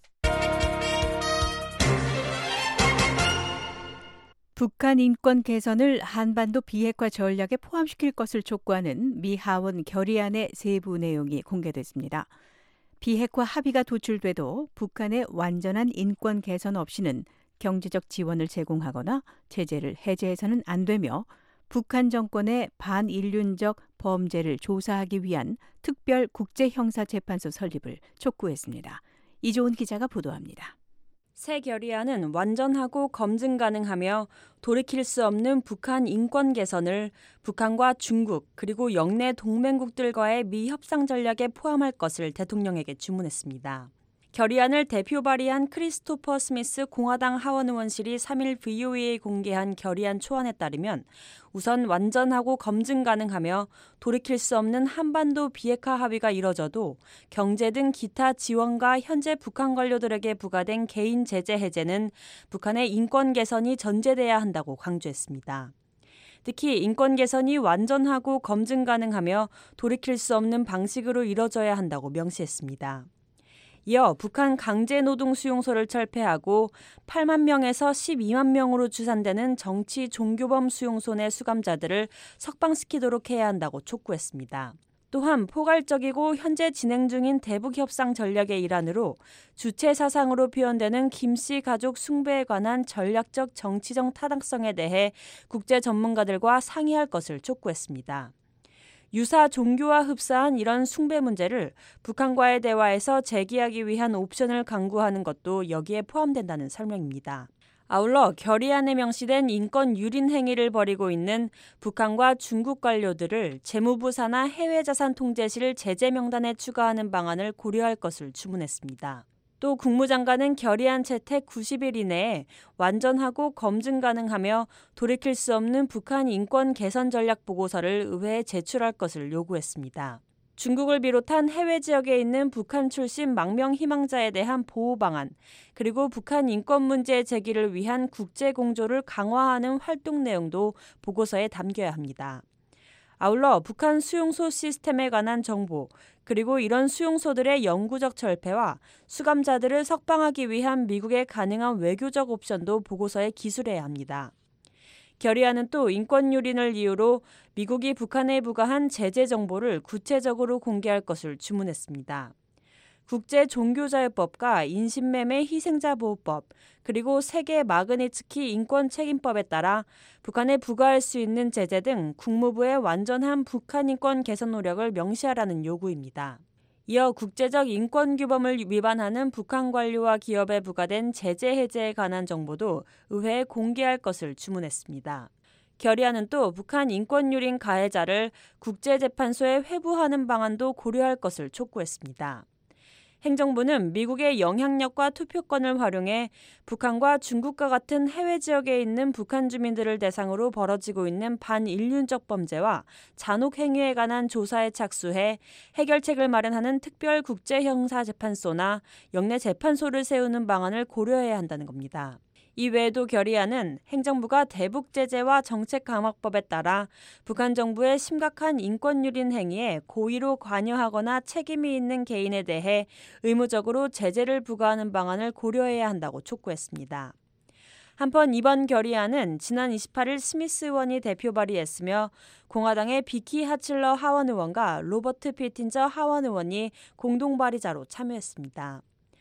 북한 인권 개선을 한반도 비핵화 전략에 포함시킬 것을 촉구하는 미 하원 결의안의 세부 내용이 공개됐습니다. 비핵화 합의가 도출돼도 북한의 완전한 인권 개선 없이는 경제적 지원을 제공하거나 제재를 해제해서는 안 되며 북한 정권의 반인륜적 범죄를 조사하기 위한 특별 국제형사재판소 설립을 촉구했습니다. 이조은 기자가 보도합니다. 새 결의안은 완전하고 검증 가능하며 돌이킬 수 없는 북한 인권 개선을 북한과 중국 그리고 영내 동맹국들과의 미 협상 전략에 포함할 것을 대통령에게 주문했습니다. 결의안을 대표 발의한 크리스토퍼 스미스 공화당 하원 의원실이 삼 일 브이오에이에 공개한 결의안 초안에 따르면 우선 완전하고 검증 가능하며 돌이킬 수 없는 한반도 비핵화 합의가 이뤄져도 경제 등 기타 지원과 현재 북한 관료들에게 부과된 개인 제재 해제는 북한의 인권 개선이 전제돼야 한다고 강조했습니다. 특히 인권 개선이 완전하고 검증 가능하며 돌이킬 수 없는 방식으로 이뤄져야 한다고 명시했습니다. 이어 북한 강제노동 수용소를 철폐하고 팔만 명에서 십이만 명으로 추산되는 정치 종교범 수용소 내 수감자들을 석방시키도록 해야 한다고 촉구했습니다. 또한 포괄적이고 현재 진행 중인 대북 협상 전략의 일환으로 주체 사상으로 표현되는 김씨 가족 숭배에 관한 전략적 정치적 타당성에 대해 국제 전문가들과 상의할 것을 촉구했습니다. 유사 종교와 흡사한 이런 숭배 문제를 북한과의 대화에서 제기하기 위한 옵션을 강구하는 것도 여기에 포함된다는 설명입니다. 아울러 결의안에 명시된 인권 유린 행위를 벌이고 있는 북한과 중국 관료들을 재무부 산하 해외자산 통제실 제재 명단에 추가하는 방안을 고려할 것을 주문했습니다. 또 국무장관은 결의안 채택 구십 일 이내에 완전하고 검증 가능하며 돌이킬 수 없는 북한 인권 개선 전략 보고서를 의회에 제출할 것을 요구했습니다. 중국을 비롯한 해외 지역에 있는 북한 출신 망명 희망자에 대한 보호 방안, 그리고 북한 인권 문제 제기를 위한 국제 공조를 강화하는 활동 내용도 보고서에 담겨야 합니다. 아울러 북한 수용소 시스템에 관한 정보, 그리고 이런 수용소들의 영구적 철폐와 수감자들을 석방하기 위한 미국의 가능한 외교적 옵션도 보고서에 기술해야 합니다. 결의안은 또 인권 유린을 이유로 미국이 북한에 부과한 제재 정보를 구체적으로 공개할 것을 주문했습니다. 국제종교자유법과 인신매매 희생자 보호법, 그리고 세계 마그니츠키 인권책임법에 따라 북한에 부과할 수 있는 제재 등 국무부의 완전한 북한 인권 개선 노력을 명시하라는 요구입니다. 이어 국제적 인권규범을 위반하는 북한 관료와 기업에 부과된 제재 해제에 관한 정보도 의회에 공개할 것을 주문했습니다. 결의안은 또 북한 인권 유린 가해자를 국제재판소에 회부하는 방안도 고려할 것을 촉구했습니다. 행정부는 미국의 영향력과 투표권을 활용해 북한과 중국과 같은 해외 지역에 있는 북한 주민들을 대상으로 벌어지고 있는 반인륜적 범죄와 잔혹 행위에 관한 조사에 착수해 해결책을 마련하는 특별 국제형사재판소나 영내 재판소를 세우는 방안을 고려해야 한다는 겁니다. 이외에도 결의안은 행정부가 대북 제재와 정책 강화법에 따라 북한 정부의 심각한 인권 유린 행위에 고의로 관여하거나 책임이 있는 개인에 대해 의무적으로 제재를 부과하는 방안을 고려해야 한다고 촉구했습니다. 한편 이번 결의안은 지난 이십팔 일 스미스 의원이 대표 발의했으며 공화당의 비키 하칠러 하원 의원과 로버트 피틴저 하원 의원이 공동 발의자로 참여했습니다.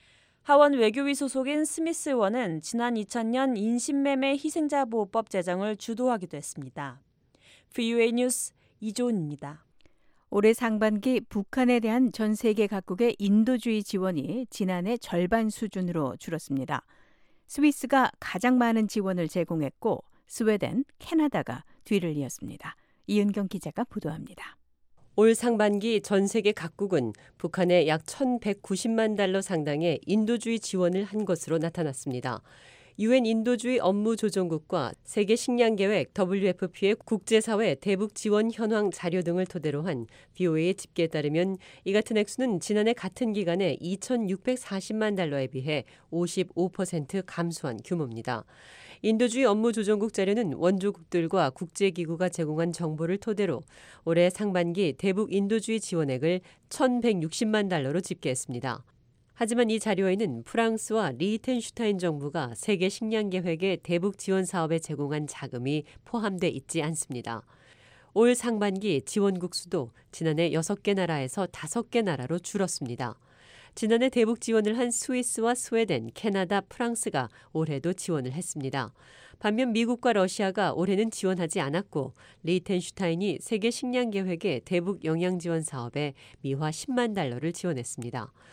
하원 외교위 소속인 스미스 의원은 지난 이천 년 인신매매 희생자 보호법 제정을 주도하기도 했습니다. 브이오에이 뉴스 이조은입니다. 올해 상반기 북한에 대한 전 세계 각국의 인도주의 지원이 지난해 절반 수준으로 줄었습니다. 스위스가 가장 많은 지원을 제공했고 스웨덴, 캐나다가 뒤를 이었습니다. 이은경 기자가 보도합니다. 올 상반기 전 세계 각국은 북한에 약 천백구십만 달러 상당의 인도주의 지원을 한 것으로 나타났습니다. 유엔 인도주의 업무조정국과 세계식량계획 더블유에프피의 국제사회 대북 지원 현황 자료 등을 토대로 한 브이오에이의 집계에 따르면 이 같은 액수는 지난해 같은 기간에 이천육백사십만 달러에 비해 오십오 퍼센트 감소한 규모입니다. 인도주의 업무조정국 자료는 원조국들과 국제기구가 제공한 정보를 토대로 올해 상반기 대북 인도주의 지원액을 천백육십만 달러로 집계했습니다. 하지만 이 자료에는 프랑스와 리히텐슈타인 정부가 세계식량계획의 대북 지원 사업에 제공한 자금이 포함돼 있지 않습니다. 올 상반기 지원국 수도 지난해 여섯 개 나라에서 다섯 개 나라로 줄었습니다. 지난해 대북 지원을 한 스위스와 스웨덴, 캐나다, 프랑스가 올해도 지원을 했습니다. 반면 미국과 러시아가 올해는 지원하지 않았고 리히텐슈타인이 세계식량계획의 대북 영양지원 사업에 미화 십만 달러를 지원했습니다.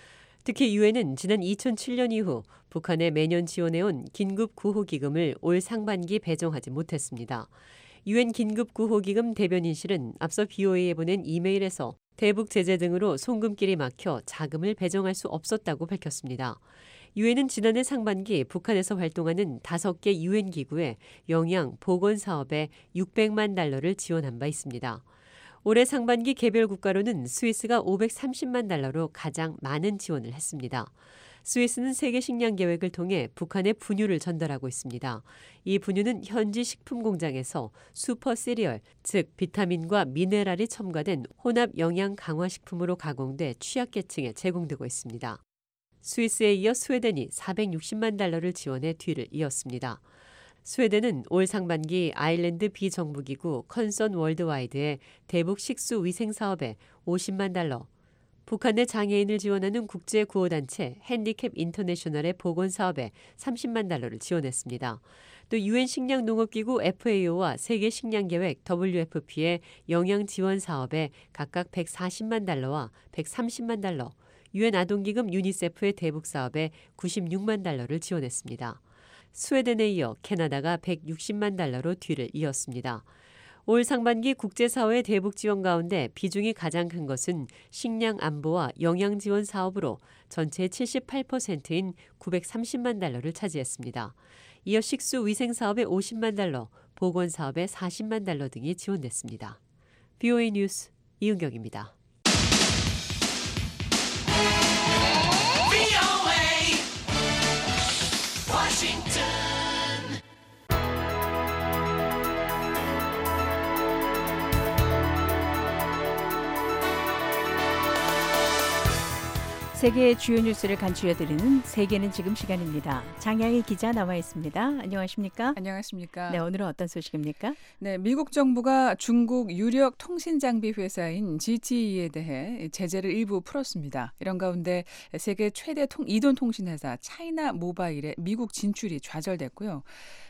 특히 유엔은 지난 이천칠 년 이후 북한에 매년 지원해온 긴급구호기금을 올 상반기 배정하지 못했습니다. 유엔 긴급구호기금 대변인실은 앞서 비오에이에 보낸 이메일에서 대북 제재 등으로 송금길이 막혀 자금을 배정할 수 없었다고 밝혔습니다. 유엔은 지난해 상반기 북한에서 활동하는 다섯 개 유엔 기구에 영양 보건 사업에 육백만 달러를 지원한 바 있습니다. 올해 상반기 개별 국가로는 스위스가 오백삼십만 달러로 가장 많은 지원을 했습니다. 스위스는 세계 식량 계획을 통해 북한에 분유를 전달하고 있습니다. 이 분유는 현지 식품 공장에서 슈퍼 시리얼, 즉 비타민과 미네랄이 첨가된 혼합 영양 강화 식품으로 가공돼 취약계층에 제공되고 있습니다. 스위스에 이어 스웨덴이 사백육십만 달러를 지원해 뒤를 이었습니다. 스웨덴은 올 상반기 아일랜드 비정부기구 컨선 월드와이드의 대북 식수 위생 사업에 오십만 달러, 북한 내 장애인을 지원하는 국제구호단체 핸디캡 인터내셔널의 보건사업에 삼십만 달러를 지원했습니다. 또 유엔 식량농업기구 에프에이오와 세계식량계획 더블유에프피의 영양지원사업에 각각 백사십만 달러와 백삼십만 달러, 유엔 아동기금 유니세프의 대북사업에 구십육만 달러를 지원했습니다. 스웨덴에 이어 캐나다가 백육십만 달러로 뒤를 이었습니다. 올 상반기 국제사회의 대북 지원 가운데 비중이 가장 큰 것은 식량 안보와 영양 지원 사업으로 전체의 칠십팔 퍼센트인 구백삼십만 달러를 차지했습니다. 이어 식수 위생 사업에 오십만 달러, 보건 사업에 사십만 달러 등이 지원됐습니다. 비오에이 뉴스 이은경입니다. 세계의 주요 뉴스를 간추려드리는 세계는 지금 시간입니다. 장양희 기자 나와 있습니다. 안녕하십니까? 안녕하십니까? 네, 오늘은 어떤 소식입니까? 네, 미국 정부가 중국 유력 통신 장비 회사인 지티이에 대해 제재를 일부 풀었습니다. 이런 가운데 세계 최대 통, 이돈 통신 회사 차이나 모바일의 미국 진출이 좌절됐고요.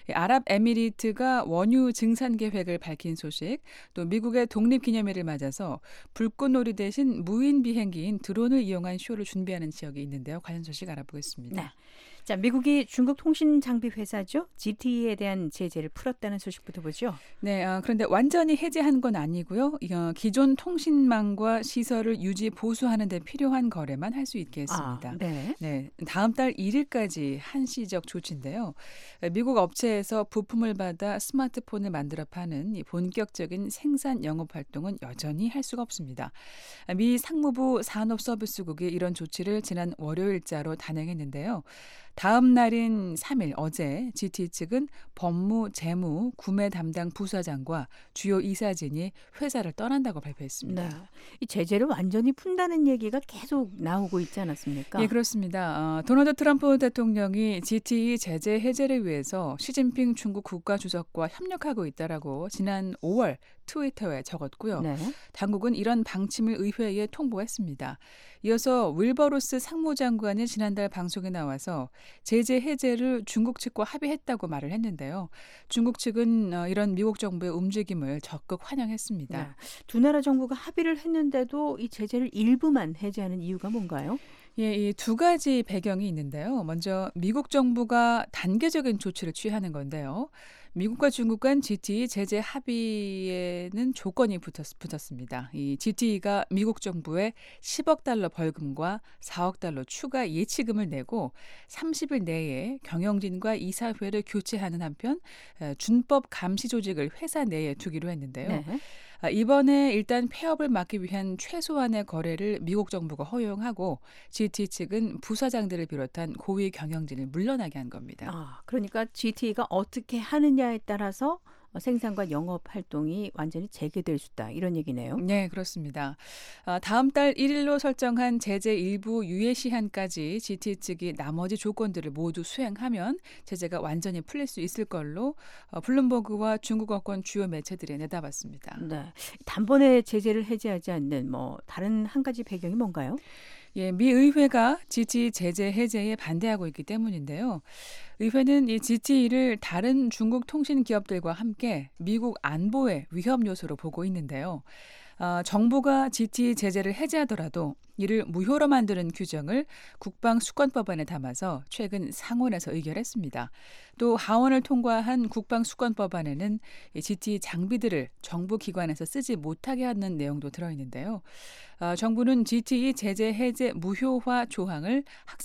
아랍에미리트가 원유 증산 계획을 밝힌 소식, 또 미국의 독립기념일을 맞아서 불꽃놀이 대신 무인 비행기인 드론을 이용한 쇼를 준비하는 지역이 있는데요. 관련 소식 알아보겠습니다. 네. 자, 미국이 중국 통신 장비 회사죠. 지티이에 대한 제재를 풀었다는 소식부터 보죠. 네, 어, 그런데 완전히 해제한 건 아니고요. 어, 기존 통신망과 시설을 유지 보수하는 데 필요한 거래만 할 수 있게 했습니다. 아, 네. 네, 다음 달 일 일까지 한시적 조치인데요. 미국 업체에서 부품을 받아 스마트폰을 만들어 파는 이 본격적인 생산 영업 활동은 여전히 할 수가 없습니다. 미 상무부 산업서비스국이 이런 조치를 지난 월요일자로 단행했는데요. 다음 날인 삼 일 어제 지티이 측은 법무, 재무, 구매 담당 부사장과 주요 이사진이 회사를 떠난다고 발표했습니다. 네. 이 제재를 완전히 푼다는 얘기가 계속 나오고 있지 않았습니까? 예, 그렇습니다. 어, 도널드 트럼프 대통령이 지티이 제재 해제를 위해서 시진핑 중국 국가주석과 협력하고 있다라고 지난 오월 트위터에 적었고요. 네. 당국은 이런 방침을 의회에 통보했습니다. 이어서 윌버로스 상무장관이 지난달 방송에 나와서 제재 해제를 중국 측과 합의했다고 말을 했는데요. 중국 측은 이런 미국 정부의 움직임을 적극 환영했습니다. 네. 두 나라 정부가 합의를 했는데도 이 제재를 일부만 해제하는 이유가 뭔가요? 예, 이 두 가지 배경이 있는데요. 먼저 미국 정부가 단계적인 조치를 취하는 건데요. 미국과 중국 간 지티이 제재 합의에는 조건이 붙었, 붙었습니다. 이 지티이가 미국 정부에 십억 달러 벌금과 사억 달러 추가 예치금을 내고 삼십 일 내에 경영진과 이사회를 교체하는 한편 준법 감시 조직을 회사 내에 두기로 했는데요. 네. 이번에 일단 폐업을 막기 위한 최소한의 거래를 미국 정부가 허용하고 지티이 측은 부사장들을 비롯한 고위 경영진을 물러나게 한 겁니다. 아, 그러니까 지티이가 어떻게 하느냐에 따라서 생산과 영업 활동이 완전히 재개될 수 있다. 이런 얘기네요. 네, 그렇습니다. 다음 달 일 일로 설정한 제재 일부 유예 시한까지 지티이 측이 나머지 조건들을 모두 수행하면 제재가 완전히 풀릴 수 있을 걸로 블룸버그와 중국 어권 주요 매체들이 내다봤습니다. 네, 단번에 제재를 해제하지 않는 뭐 다른 한 가지 배경이 뭔가요? 예, 미 의회가 지티이 제재 해제에 반대하고 있기 때문인데요. 의회는 이 지티이를 다른 중국 통신 기업들과 함께 미국 안보의 위협 요소로 보고 있는데요. 어, 정부가 지티이 제재를 해제하더라도 이를 무효로 만드는 규정을 국방수권법안에 담아서 최근 상원에서 의결했습니다. 또 하원을 통과한 국방수권법안에는 지티이 장비들을 정부 기관에서 쓰지 못하게 하는 내용도 들어있는데요. 어, 정부는 지티이 제재 해제 무효화 조항을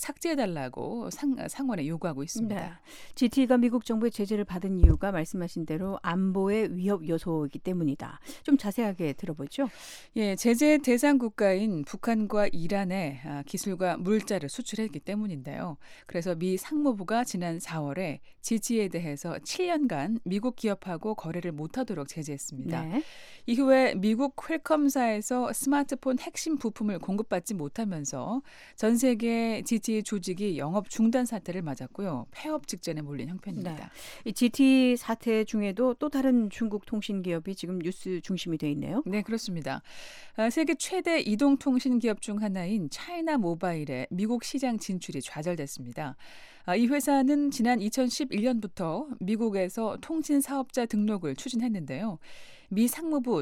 삭제해달라고 상, 상원에 요구하고 있습니다. 네. 지티이가 미국 정부의 제재를 받은 이유가 말씀하신 대로 안보의 위협 요소이기 때문이다. 좀 자세하게 들어보죠. 예, 제재 대상 국가인 북한과 이란에 기술과 물자를 수출했기 때문인데요. 그래서 미 상무부가 지난 사월에 지티이에 대해서 칠 년간 미국 기업하고 거래를 못하도록 제재했습니다. 네. 이후에 미국 퀄컴사에서 스마트폰 핵심 부품을 공급받지 못하면서 전 세계 지티이 조직이 영업 중단 사태를 맞았고요. 폐업 직전에 몰린 형편입니다. 네. 이 지티이 사태 중에도 또 다른 중국 통신 기업이 지금 뉴스 중심이 돼 있네요. 네, 그렇습니다. 세계 최대 이동통신 기업 중 하나인 차이나 모바일의 미국 시장 진출이 좌절됐습니다. 이 회사는 지난 이천십일 년부터 미국에서 통신 사업자 등록을 추진했는데요. 미 상무부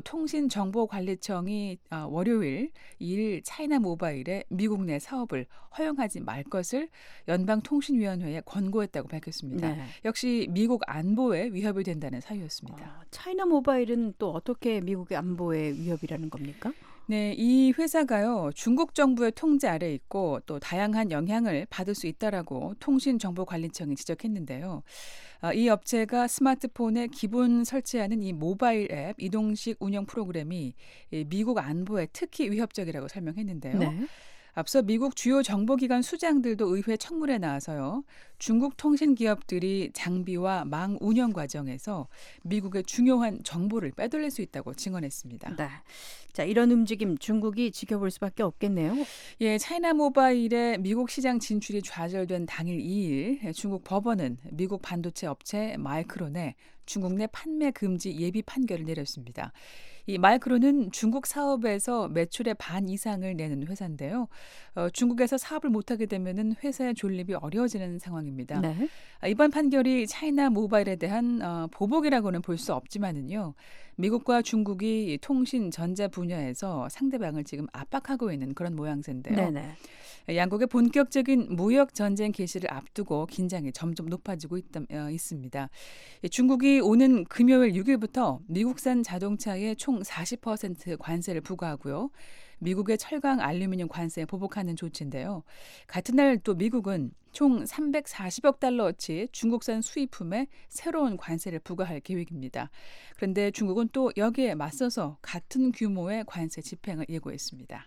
통신정보관리청이 월요일 이일 차이나 모바일의 미국 내 사업을 허용하지 말 것을 연방통신위원회에 권고했다고 밝혔습니다. 네. 역시 미국 안보에 위협이 된다는 사유였습니다. 아, 차이나 모바일은 또 어떻게 미국의 안보에 위협이라는 겁니까? 네, 이 회사가요 중국 정부의 통제 아래 있고 또 다양한 영향을 받을 수 있다라고 통신정보관리청이 지적했는데요. 이 업체가 스마트폰에 기본 설치하는 이 모바일 앱 이동식 운영 프로그램이 미국 안보에 특히 위협적이라고 설명했는데요. 네. 앞서 미국 주요 정보기관 수장들도 의회 청문회에 나와서요. 중국 통신 기업들이 장비와 망 운영 과정에서 미국의 중요한 정보를 빼돌릴 수 있다고 증언했습니다. 네. 자, 이런 움직임 중국이 지켜볼 수밖에 없겠네요. 예, 차이나 모바일의 미국 시장 진출이 좌절된 당일 이일 중국 법원은 미국 반도체 업체 마이크론에 중국 내 판매 금지 예비 판결을 내렸습니다. 이 마이크론은 중국 사업에서 매출의 반 이상을 내는 회사인데요. 어, 중국에서 사업을 못하게 되면은 회사의 존립이 어려워지는 상황입니다. 네. 이번 판결이 차이나 모바일에 대한 어, 보복이라고는 볼 수 없지만은요. 미국과 중국이 통신 전자 분야에서 상대방을 지금 압박하고 있는 그런 모양새인데요. 네네. 양국의 본격적인 무역 전쟁 개시를 앞두고 긴장이 점점 높아지고 있다, 어, 있습니다. 중국이 오는 금요일 육일부터 미국산 자동차에 총 사십 퍼센트 관세를 부과하고요. 미국의 철강 알루미늄 관세에 보복하는 조치인데요. 같은 날 또 미국은 총 삼백사십억 달러어치 중국산 수입품에 새로운 관세를 부과할 계획입니다. 그런데 중국은 또 여기에 맞서서 같은 규모의 관세 집행을 예고했습니다.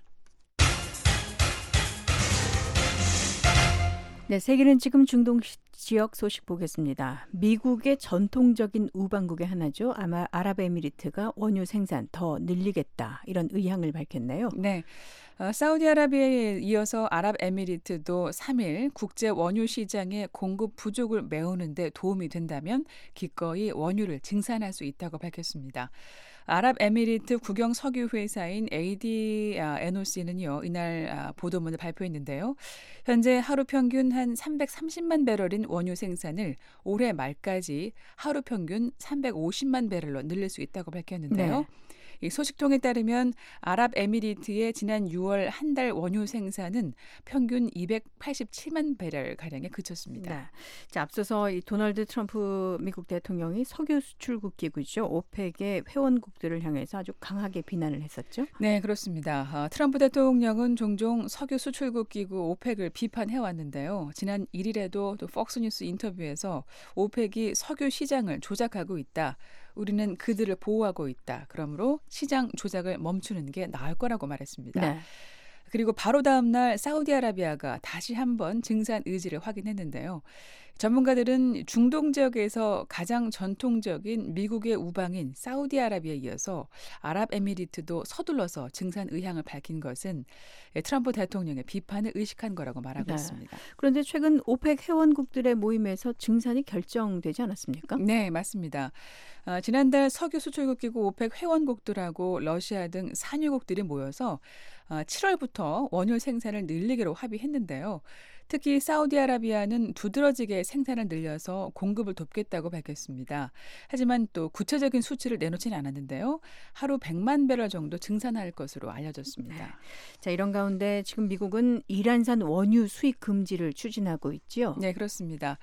네, 세계는 지금 중동 지역 소식 보겠습니다. 미국의 전통적인 우방국의 하나죠. 아마 아랍에미리트가 원유 생산 더 늘리겠다 이런 의향을 밝혔네요. 네. 어, 사우디아라비아에 이어서 아랍에미리트도 삼일 국제 원유 시장의 공급 부족을 메우는 데 도움이 된다면 기꺼이 원유를 증산할 수 있다고 밝혔습니다. 아랍에미리트 국영 석유 회사인 에이디엔오씨는요. 이날 보도문을 발표했는데요. 현재 하루 평균 한 삼백삼십만 배럴인 원유 생산을 올해 말까지 하루 평균 삼백오십만 배럴로 늘릴 수 있다고 밝혔는데요. 네. 이 소식통에 따르면 아랍에미리트의 지난 유월 한 달 원유 생산은 평균 이백팔십칠만 배럴 가량에 그쳤습니다. 네. 자, 앞서서 이 도널드 트럼프 미국 대통령이 석유 수출국 기구죠. 오펙의 회원국들을 향해서 아주 강하게 비난을 했었죠. 네, 그렇습니다. 어, 트럼프 대통령은 종종 석유 수출국 기구 오펙을 비판해 왔는데요. 지난 일일에도 또 폭스뉴스 인터뷰에서 오펙이 석유 시장을 조작하고 있다. 우리는 그들을 보호하고 있다. 그러므로 시장 조작을 멈추는 게 나을 거라고 말했습니다. 네. 그리고 바로 다음 날 사우디아라비아가 다시 한번 증산 의지를 확인했는데요. 전문가들은 중동 지역에서 가장 전통적인 미국의 우방인 사우디아라비아에 이어서 아랍에미리트도 서둘러서 증산 의향을 밝힌 것은 트럼프 대통령의 비판을 의식한 거라고 말하고 네. 있습니다. 그런데 최근 오펙 회원국들의 모임에서 증산이 결정되지 않았습니까? 네, 맞습니다. 어, 지난달 석유 수출국 기구 오펙 회원국들하고 러시아 등 산유국들이 모여서 칠월부터 원유 생산을 늘리기로 합의했는데요. 특히 사우디아라비아는 두드러지게 생산을 늘려서 공급을 돕겠다고 밝혔습니다. 하지만 또 구체적인 수치를 내놓지는 않았는데요. 하루 백만 배럴 정도 증산할 것으로 알려졌습니다. 네. 자, 이런 가운데 지금 미국은 이란산 원유 수입 금지를 추진하고 있죠. 네, 그렇습니다.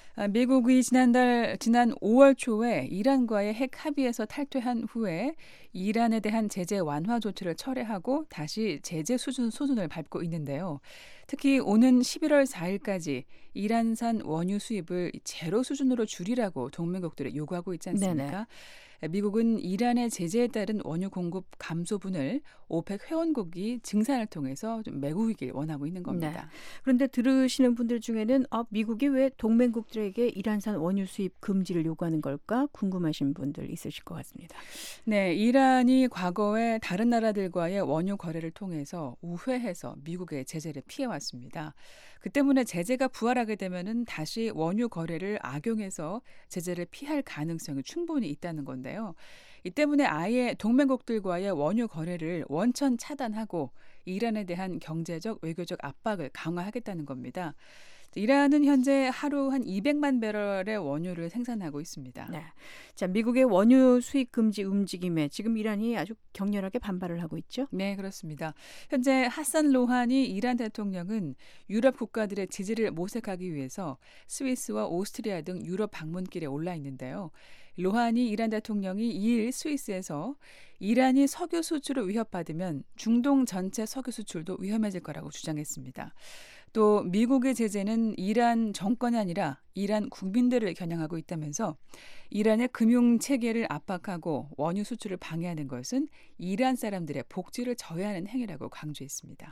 미국이 지난달 지난 오월 초에 이란과의 핵 합의에서 탈퇴한 후에 이란에 대한 제재 완화 조치를 철회하고 다시 제재 수준 수준을 밟고 있는데요. 특히 오는 십일월 사일까지 이란산 원유 수입을 제로 수준으로 줄이라고 동맹국들이 요구하고 있지 않습니까? 네네. 미국은 이란의 제재에 따른 원유 공급 감소분을 오펙 회원국이 증산을 통해서 좀 메우길 원하고 있는 겁니다. 네. 그런데 들으시는 분들 중에는 아, 미국이 왜 동맹국들에게 이란산 원유 수입 금지를 요구하는 걸까 궁금하신 분들 있으실 것 같습니다. 네, 이란이 과거에 다른 나라들과의 원유 거래를 통해서 우회해서 미국의 제재를 피해왔습니다. 그 때문에 제재가 부활하게 되면은 다시 원유 거래를 악용해서 제재를 피할 가능성이 충분히 있다는 건데요. 이 때문에 아예 동맹국들과의 원유 거래를 원천 차단하고 이란에 대한 경제적, 외교적 압박을 강화하겠다는 겁니다. 이란은 현재 하루 한 이백만 배럴의 원유를 생산하고 있습니다. 네. 자, 미국의 원유 수입 금지 움직임에 지금 이란이 아주 격렬하게 반발을 하고 있죠? 네, 그렇습니다. 현재 하산 로하니 이란 대통령은 유럽 국가들의 지지를 모색하기 위해서 스위스와 오스트리아 등 유럽 방문길에 올라 있는데요. 로하니 이란 대통령이 이일 스위스에서 이란이 석유 수출을 위협받으면 중동 전체 석유 수출도 위험해질 거라고 주장했습니다. 또 미국의 제재는 이란 정권이 아니라 이란 국민들을 겨냥하고 있다면서 이란의 금융 체계를 압박하고 원유 수출을 방해하는 것은 이란 사람들의 복지를 저해하는 행위라고 강조했습니다.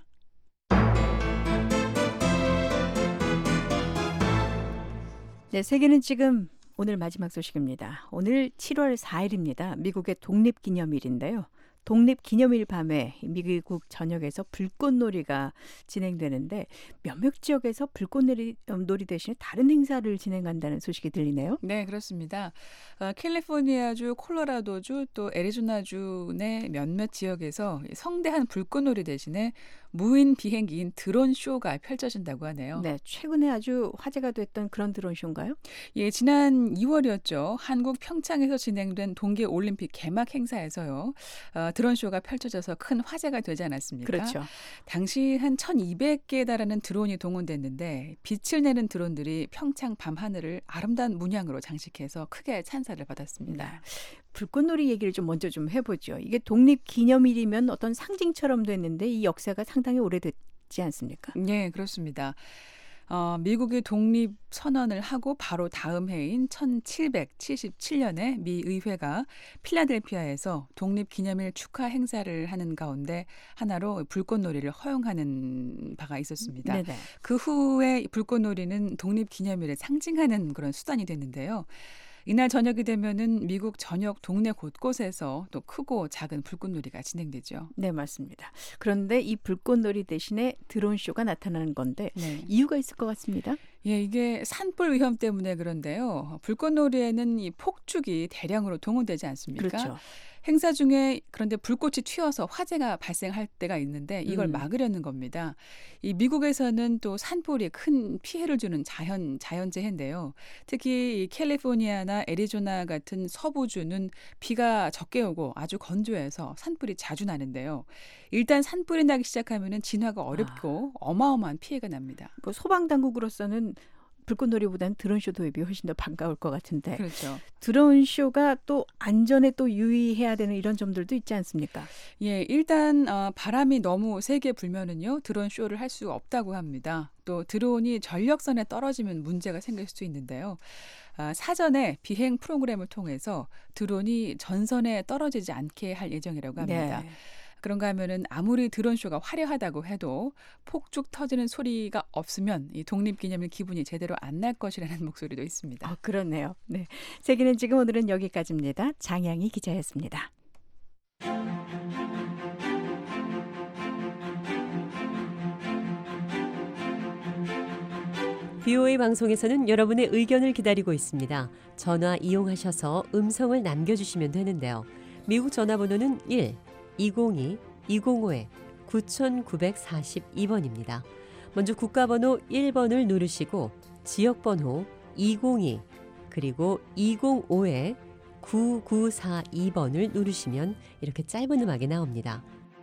네, 세계는 지금 오늘 마지막 소식입니다. 오늘 칠월 사일입니다. 미국의 독립기념일인데요. 독립기념일 밤에 미국 전역에서 불꽃놀이가 진행되는데 몇몇 지역에서 불꽃놀이 놀이 대신에 다른 행사를 진행한다는 소식이 들리네요. 네, 그렇습니다. 어, 캘리포니아주, 콜로라도주, 또 애리조나주 내 몇몇 지역에서 성대한 불꽃놀이 대신에 무인 비행기인 드론 쇼가 펼쳐진다고 하네요. 네, 최근에 아주 화제가 됐던 그런 드론 쇼인가요? 예, 지난 이월이었죠. 한국 평창에서 진행된 동계올림픽 개막 행사에서요. 어, 드론 쇼가 펼쳐져서 큰 화제가 되지 않았습니까? 그렇죠. 당시 한 천이백 개에 달하는 드론이 동원됐는데 빛을 내는 드론들이 평창 밤하늘을 아름다운 문양으로 장식해서 크게 찬사를 받았습니다. 네. 불꽃놀이 얘기를 좀 먼저 좀 해보죠. 이게 독립기념일이면 어떤 상징처럼 됐는데 이 역사가 상당히 오래됐지 않습니까? 네, 그렇습니다. 어, 미국이 독립 선언을 하고 바로 다음 해인 천칠백칠십칠 년에 미 의회가 필라델피아에서 독립기념일 축하 행사를 하는 가운데 하나로 불꽃놀이를 허용하는 바가 있었습니다. 네네. 그 후에 불꽃놀이는 독립기념일을 상징하는 그런 수단이 됐는데요. 이날 저녁이 되면은 미국 전역 동네 곳곳에서 또 크고 작은 불꽃놀이가 진행되죠. 네, 맞습니다. 그런데 이 불꽃놀이 대신에 드론쇼가 나타나는 건데 네. 이유가 있을 것 같습니다. 예, 이게 산불 위험 때문에 그런데요. 불꽃놀이에는 이 폭죽이 대량으로 동원되지 않습니까? 그렇죠. 행사 중에 그런데 불꽃이 튀어서 화재가 발생할 때가 있는데 이걸 음. 막으려는 겁니다. 이 미국에서는 또 산불이 큰 피해를 주는 자연 자연재해인데요. 특히 이 캘리포니아나 애리조나 같은 서부주는 비가 적게 오고 아주 건조해서 산불이 자주 나는데요. 일단 산불이 나기 시작하면은 진화가 어렵고 아. 어마어마한 피해가 납니다. 뭐 소방 당국으로서는 불꽃놀이보다는 드론쇼 도입이 훨씬 더 반가울 것 같은데 그렇죠. 드론쇼가 또 안전에 또 유의해야 되는 이런 점들도 있지 않습니까? 예, 일단 어, 바람이 너무 세게 불면은요 드론쇼를 할 수가 없다고 합니다. 또 드론이 전력선에 떨어지면 문제가 생길 수 있는데요. 아, 사전에 비행 프로그램을 통해서 드론이 전선에 떨어지지 않게 할 예정이라고 합니다. 네. 그런가 하면은 아무리 드론쇼가 화려하다고 해도 폭죽 터지는 소리가 없으면 이 독립기념일 기분이 제대로 안 날 것이라는 목소리도 있습니다. 어, 그렇네요. 네, 세계는 지금 오늘은 여기까지입니다. 장양희 기자였습니다. 브이오에이 방송에서는 여러분의 의견을 기다리고 있습니다. 전화 이용하셔서 음성을 남겨주시면 되는데요. 미국 전화번호는 일 이공이 이공오 구천구백사십이 번입니다. 먼저 국가번호 일 번을 누르시고 지역번호 이공이 그리고 이공오에 구구사이 번을 누르시면 이렇게 짧은 음악이 나옵니다.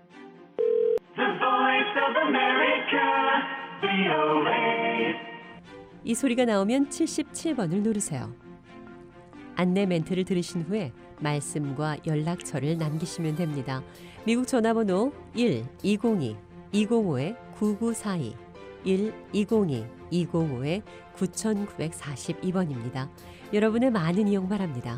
이 소리가 나오면 칠십칠 번을 누르세요. 안내 멘트를 들으신 후에 말씀과 연락처를 남기시면 됩니다. 미국 전화번호 일 이공이 이공오에 구구사이 일 이공이 이공오에 구천구백사십이 번입니다. 여러분의 많은 이용 바랍니다.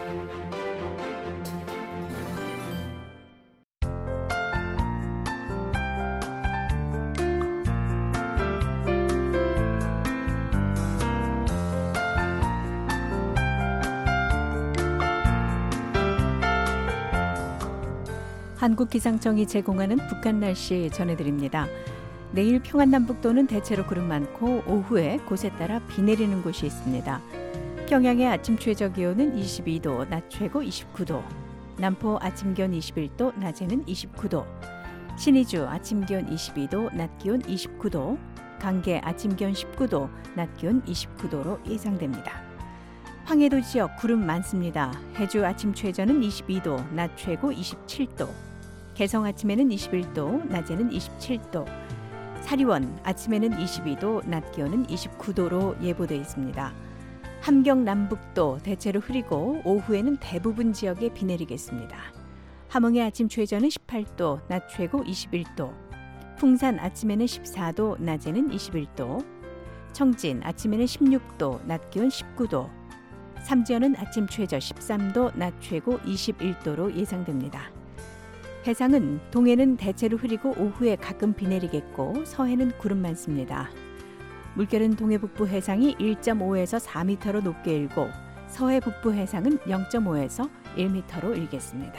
한국기상청이 제공하는 북한 날씨 전해드립니다. 내일 평안남북도는 대체로 구름 많고 오후에 곳에 따라 비 내리는 곳이 있습니다. 평양의 아침 최저 기온은 이십이 도, 낮 최고 이십구 도, 남포 아침 기온 이십일 도, 낮에는 이십구 도, 신의주 아침 기온 이십이 도, 낮 기온 이십구 도, 강계 아침 기온 십구 도, 낮 기온 이십구 도로 예상됩니다. 황해도 지역 구름 많습니다. 해주 아침 최저는 이십이 도, 낮 최고 이십칠 도, 개성 아침에는 이십일 도, 낮에는 이십칠 도, 사리원 아침에는 이십이 도, 낮 기온은 이십구 도로 예보돼 있습니다. 함경 남북도 대체로 흐리고 오후에는 대부분 지역에 비 내리겠습니다. 함흥의 아침 최저는 십팔 도, 낮 최고 이십일 도, 풍산 아침에는 십사 도, 낮에는 이십일 도, 청진 아침에는 십육 도, 낮 기온 십구 도, 삼지연은 아침 최저 십삼 도, 낮 최고 이십일 도로 예상됩니다. 해상은 동해는 대체로 흐리고 오후에 가끔 비 내리겠고 서해는 구름 많습니다. 물결은 동해 북부 해상이 일 점 오에서 사 미터로 높게 일고 서해 북부 해상은 영 점 오에서 일 미터로 일겠습니다.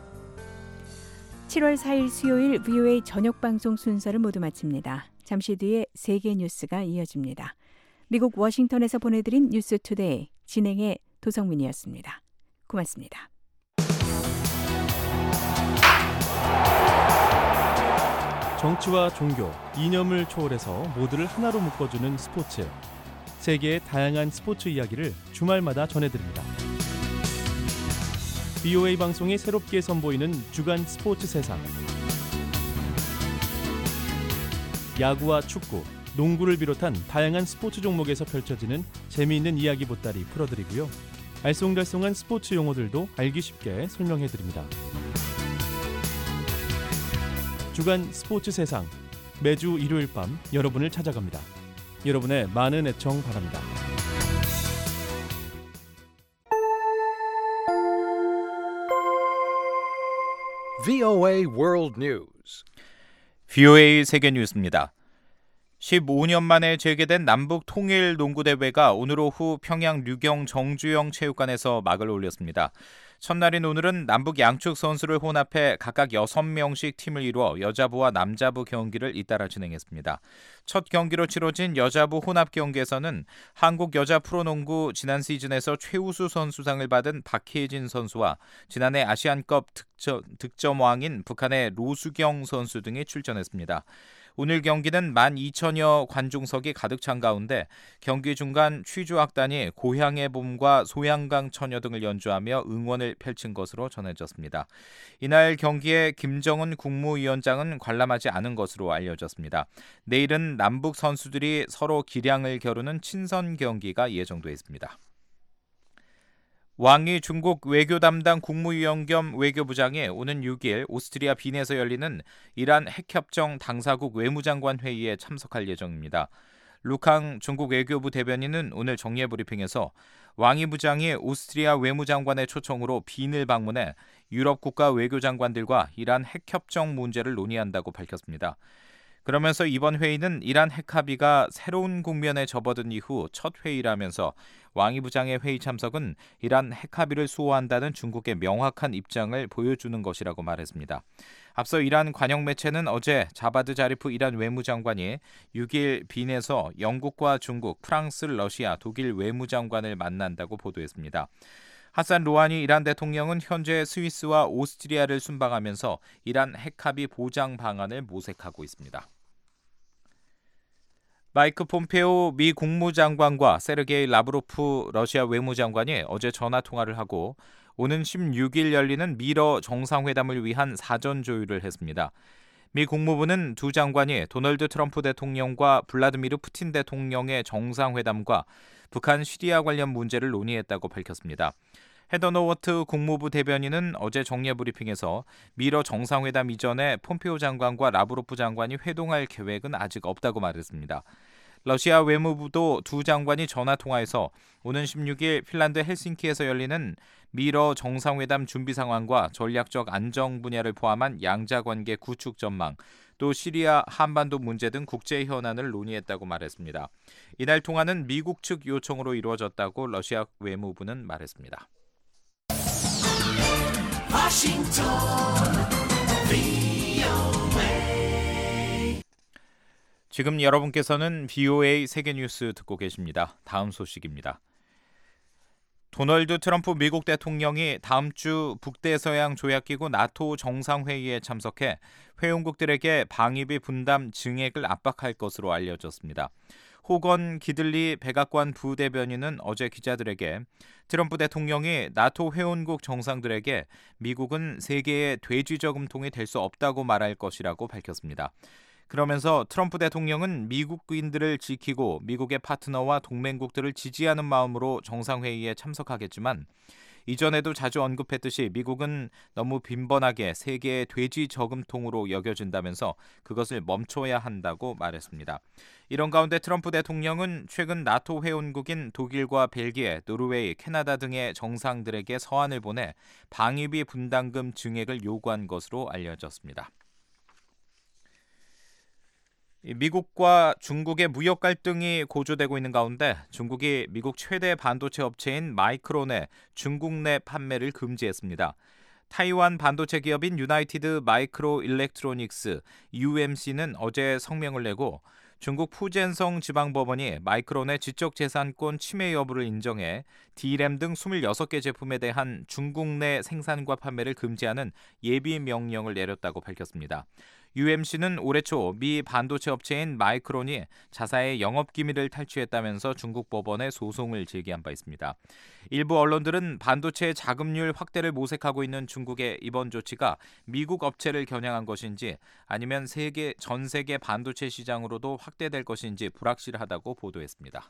칠월 사일 수요일 브이오에이 저녁 방송 순서를 모두 마칩니다. 잠시 뒤에 세계 뉴스가 이어집니다. 미국 워싱턴에서 보내드린 뉴스투데이 진행의 도성민이었습니다. 고맙습니다. 정치와 종교, 이념을 초월해서 모두를 하나로 묶어주는 스포츠. 세계의 다양한 스포츠 이야기를 주말마다 전해드립니다. 브이오에이 방송이 새롭게 선보이는 주간 스포츠 세상. 야구와 축구, 농구를 비롯한 다양한 스포츠 종목에서 펼쳐지는 재미있는 이야기 보따리 풀어드리고요. 알쏭달쏭한 스포츠 용어들도 알기 쉽게 설명해드립니다. 주간 스포츠 세상, 매주 일요일 밤 여러분을 찾아갑니다. 여러분의 많은 애청 바랍니다. 브이오에이 World News. 브이오에이 세계 뉴스입니다. 십오 년 만에 재개된 남북 통일 농구대회가 오늘 오후 평양 류경 정주영 체육관에서 막을 올렸습니다. 첫날인 오늘은 남북 양측 선수를 혼합해 각각 여섯 명씩 팀을 이루어 여자부와 남자부 경기를 잇따라 진행했습니다. 첫 경기로 치러진 여자부 혼합 경기에서는 한국 여자 프로농구 지난 시즌에서 최우수 선수상을 받은 박혜진 선수와 지난해 아시안컵 득점, 득점왕인 북한의 로수경 선수 등이 출전했습니다. 오늘 경기는 만 이천여 관중석이 가득 찬 가운데 경기 중간 취주악단이 고향의 봄과 소양강 처녀 등을 연주하며 응원을 펼친 것으로 전해졌습니다. 이날 경기에 김정은 국무위원장은 관람하지 않은 것으로 알려졌습니다. 내일은 남북 선수들이 서로 기량을 겨루는 친선 경기가 예정돼 있습니다. 왕이 중국 외교 담당 국무위원 겸 외교부장이 오는 육 일 오스트리아 빈에서 열리는 이란 핵협정 당사국 외무장관 회의에 참석할 예정입니다. 루캉 중국 외교부 대변인은 오늘 정례 브리핑에서 왕이 부장이 오스트리아 외무장관의 초청으로 빈을 방문해 유럽 국가 외교장관들과 이란 핵협정 문제를 논의한다고 밝혔습니다. 그러면서 이번 회의는 이란 핵합의가 새로운 국면에 접어든 이후 첫 회의라면서 왕이 부장의 회의 참석은 이란 핵합의를 수호한다는 중국의 명확한 입장을 보여주는 것이라고 말했습니다. 앞서 이란 관영 매체는 어제 자바드 자리프 이란 외무장관이 육 일 빈에서 영국과 중국, 프랑스, 러시아, 독일 외무장관을 만난다고 보도했습니다. 하산 로하니 이란 대통령은 현재 스위스와 오스트리아를 순방하면서 이란 핵합의 보장 방안을 모색하고 있습니다. 마이크 폼페오 미 국무장관과 세르게이 라브로프 러시아 외무장관이 어제 전화 통화를 하고 오는 십육 일 열리는 미러 정상회담을 위한 사전 조율을 했습니다. 미 국무부는 두 장관이 도널드 트럼프 대통령과 블라디미르 푸틴 대통령의 정상회담과 북한 시리아 관련 문제를 논의했다고 밝혔습니다. 헤더 노워트 국무부 대변인은 어제 정례 브리핑에서 미러 정상회담 이전에 폼페오 장관과 라브로프 장관이 회동할 계획은 아직 없다고 말했습니다. 러시아 외무부도 두 장관이 전화통화에서 오는 십육 일 핀란드 헬싱키에서 열리는 미러 정상회담 준비 상황과 전략적 안정 분야를 포함한 양자관계 구축 전망, 또 시리아 한반도 문제 등 국제 현안을 논의했다고 말했습니다. 이날 통화는 미국 측 요청으로 이루어졌다고 러시아 외무부는 말했습니다. 워싱턴 브이오에이 지금 여러분께서는 브이오에이 세계뉴스 듣고 계십니다. 다음 소식입니다. 도널드 트럼프 미국 대통령이 다음 주 북대서양 조약기구 나토 정상회의에 참석해 회원국들에게 방위비 분담 증액을 압박할 것으로 알려졌습니다. 호건 기들리 백악관 부대변인은 어제 기자들에게 트럼프 대통령이 나토 회원국 정상들에게 미국은 세계의 돼지 저금통이 될 수 없다고 말할 것이라고 밝혔습니다. 그러면서 트럼프 대통령은 미국인들을 지키고 미국의 파트너와 동맹국들을 지지하는 마음으로 정상회의에 참석하겠지만 이전에도 자주 언급했듯이 미국은 너무 빈번하게 세계의 돼지 저금통으로 여겨진다면서 그것을 멈춰야 한다고 말했습니다. 이런 가운데 트럼프 대통령은 최근 나토 회원국인 독일과 벨기에, 노르웨이, 캐나다 등의 정상들에게 서한을 보내 방위비 분담금 증액을 요구한 것으로 알려졌습니다. 미국과 중국의 무역 갈등이 고조되고 있는 가운데 중국이 미국 최대 반도체 업체인 마이크론의 중국 내 판매를 금지했습니다. 타이완 반도체 기업인 유나이티드 마이크로 일렉트로닉스 유엠씨는 어제 성명을 내고 중국 푸젠성 지방법원이 마이크론의 지적재산권 침해 여부를 인정해 디램 등 이십육 개 제품에 대한 중국 내 생산과 판매를 금지하는 예비 명령을 내렸다고 밝혔습니다. 유엠씨는 올해 초 미 반도체 업체인 마이크론이 자사의 영업기밀을 탈취했다면서 중국 법원에 소송을 제기한 바 있습니다. 일부 언론들은 반도체 자금률 확대를 모색하고 있는 중국의 이번 조치가 미국 업체를 겨냥한 것인지 아니면 세계, 전 세계 반도체 시장으로도 확대될 것인지 불확실하다고 보도했습니다.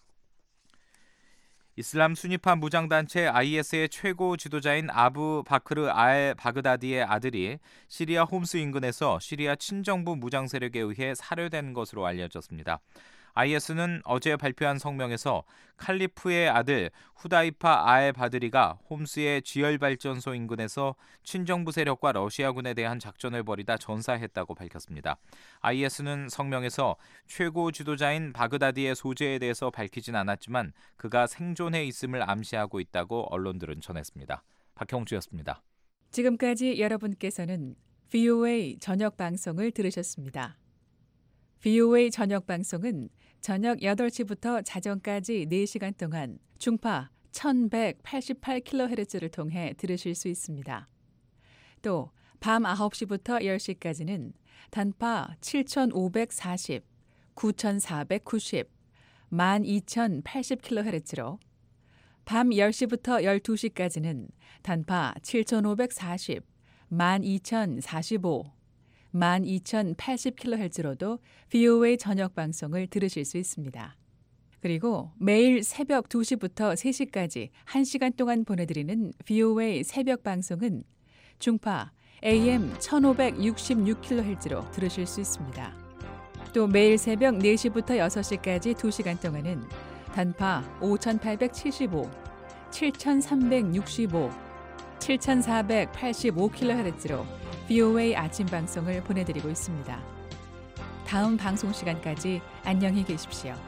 이슬람 순위파 무장단체 아이에스의 최고 지도자인 아부 바크르 알 바그다디의 아들이 시리아 홈스 인근에서 시리아 친정부 무장 세력에 의해 살해된 것으로 알려졌습니다. 아이에스는 어제 발표한 성명에서 칼리프의 아들 후다이파 알 바드리가 홈스의 지열발전소 인근에서 친정부 세력과 러시아군에 대한 작전을 벌이다 전사했다고 밝혔습니다. 아이에스는 성명에서 최고 지도자인 바그다디의 소재에 대해서 밝히진 않았지만 그가 생존해 있음을 암시하고 있다고 언론들은 전했습니다. 박형주였습니다. 지금까지 여러분께서는 브이오에이 저녁 방송을 들으셨습니다. 브이오에이 저녁 방송은 저녁 여덟 시부터 자정까지 네 시간 동안 중파 천백팔십팔 킬로헤르츠를 통해 들으실 수 있습니다. 또 밤 아홉 시부터 열 시까지는 단파 칠천오백사십, 구천사백구십, 만 이천팔십 킬로헤르츠로 밤 열 시부터 열두 시까지는 단파 칠천오백사십, 만 이천사십오, 만 이천팔십 킬로헤르츠로도 브이오에이 저녁 방송을 들으실 수 있습니다. 그리고 매일 새벽 두 시부터 세 시까지 한 시간 동안 보내드리는 브이오에이 새벽 방송은 중파 에이엠 천오백육십육 킬로헤르츠로 들으실 수 있습니다. 또 매일 새벽 네 시부터 여섯 시까지 두 시간 동안은 단파 오천팔백칠십오, 칠천삼백육십오, 칠천사백팔십오 킬로헤르츠로 브이오에이 아침 방송을 보내드리고 있습니다. 다음 방송 시간까지 안녕히 계십시오.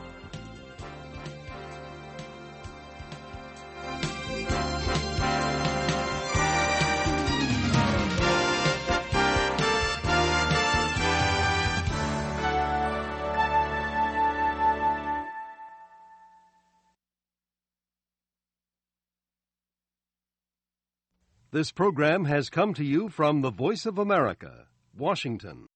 This program has come to you from the Voice of America, Washington.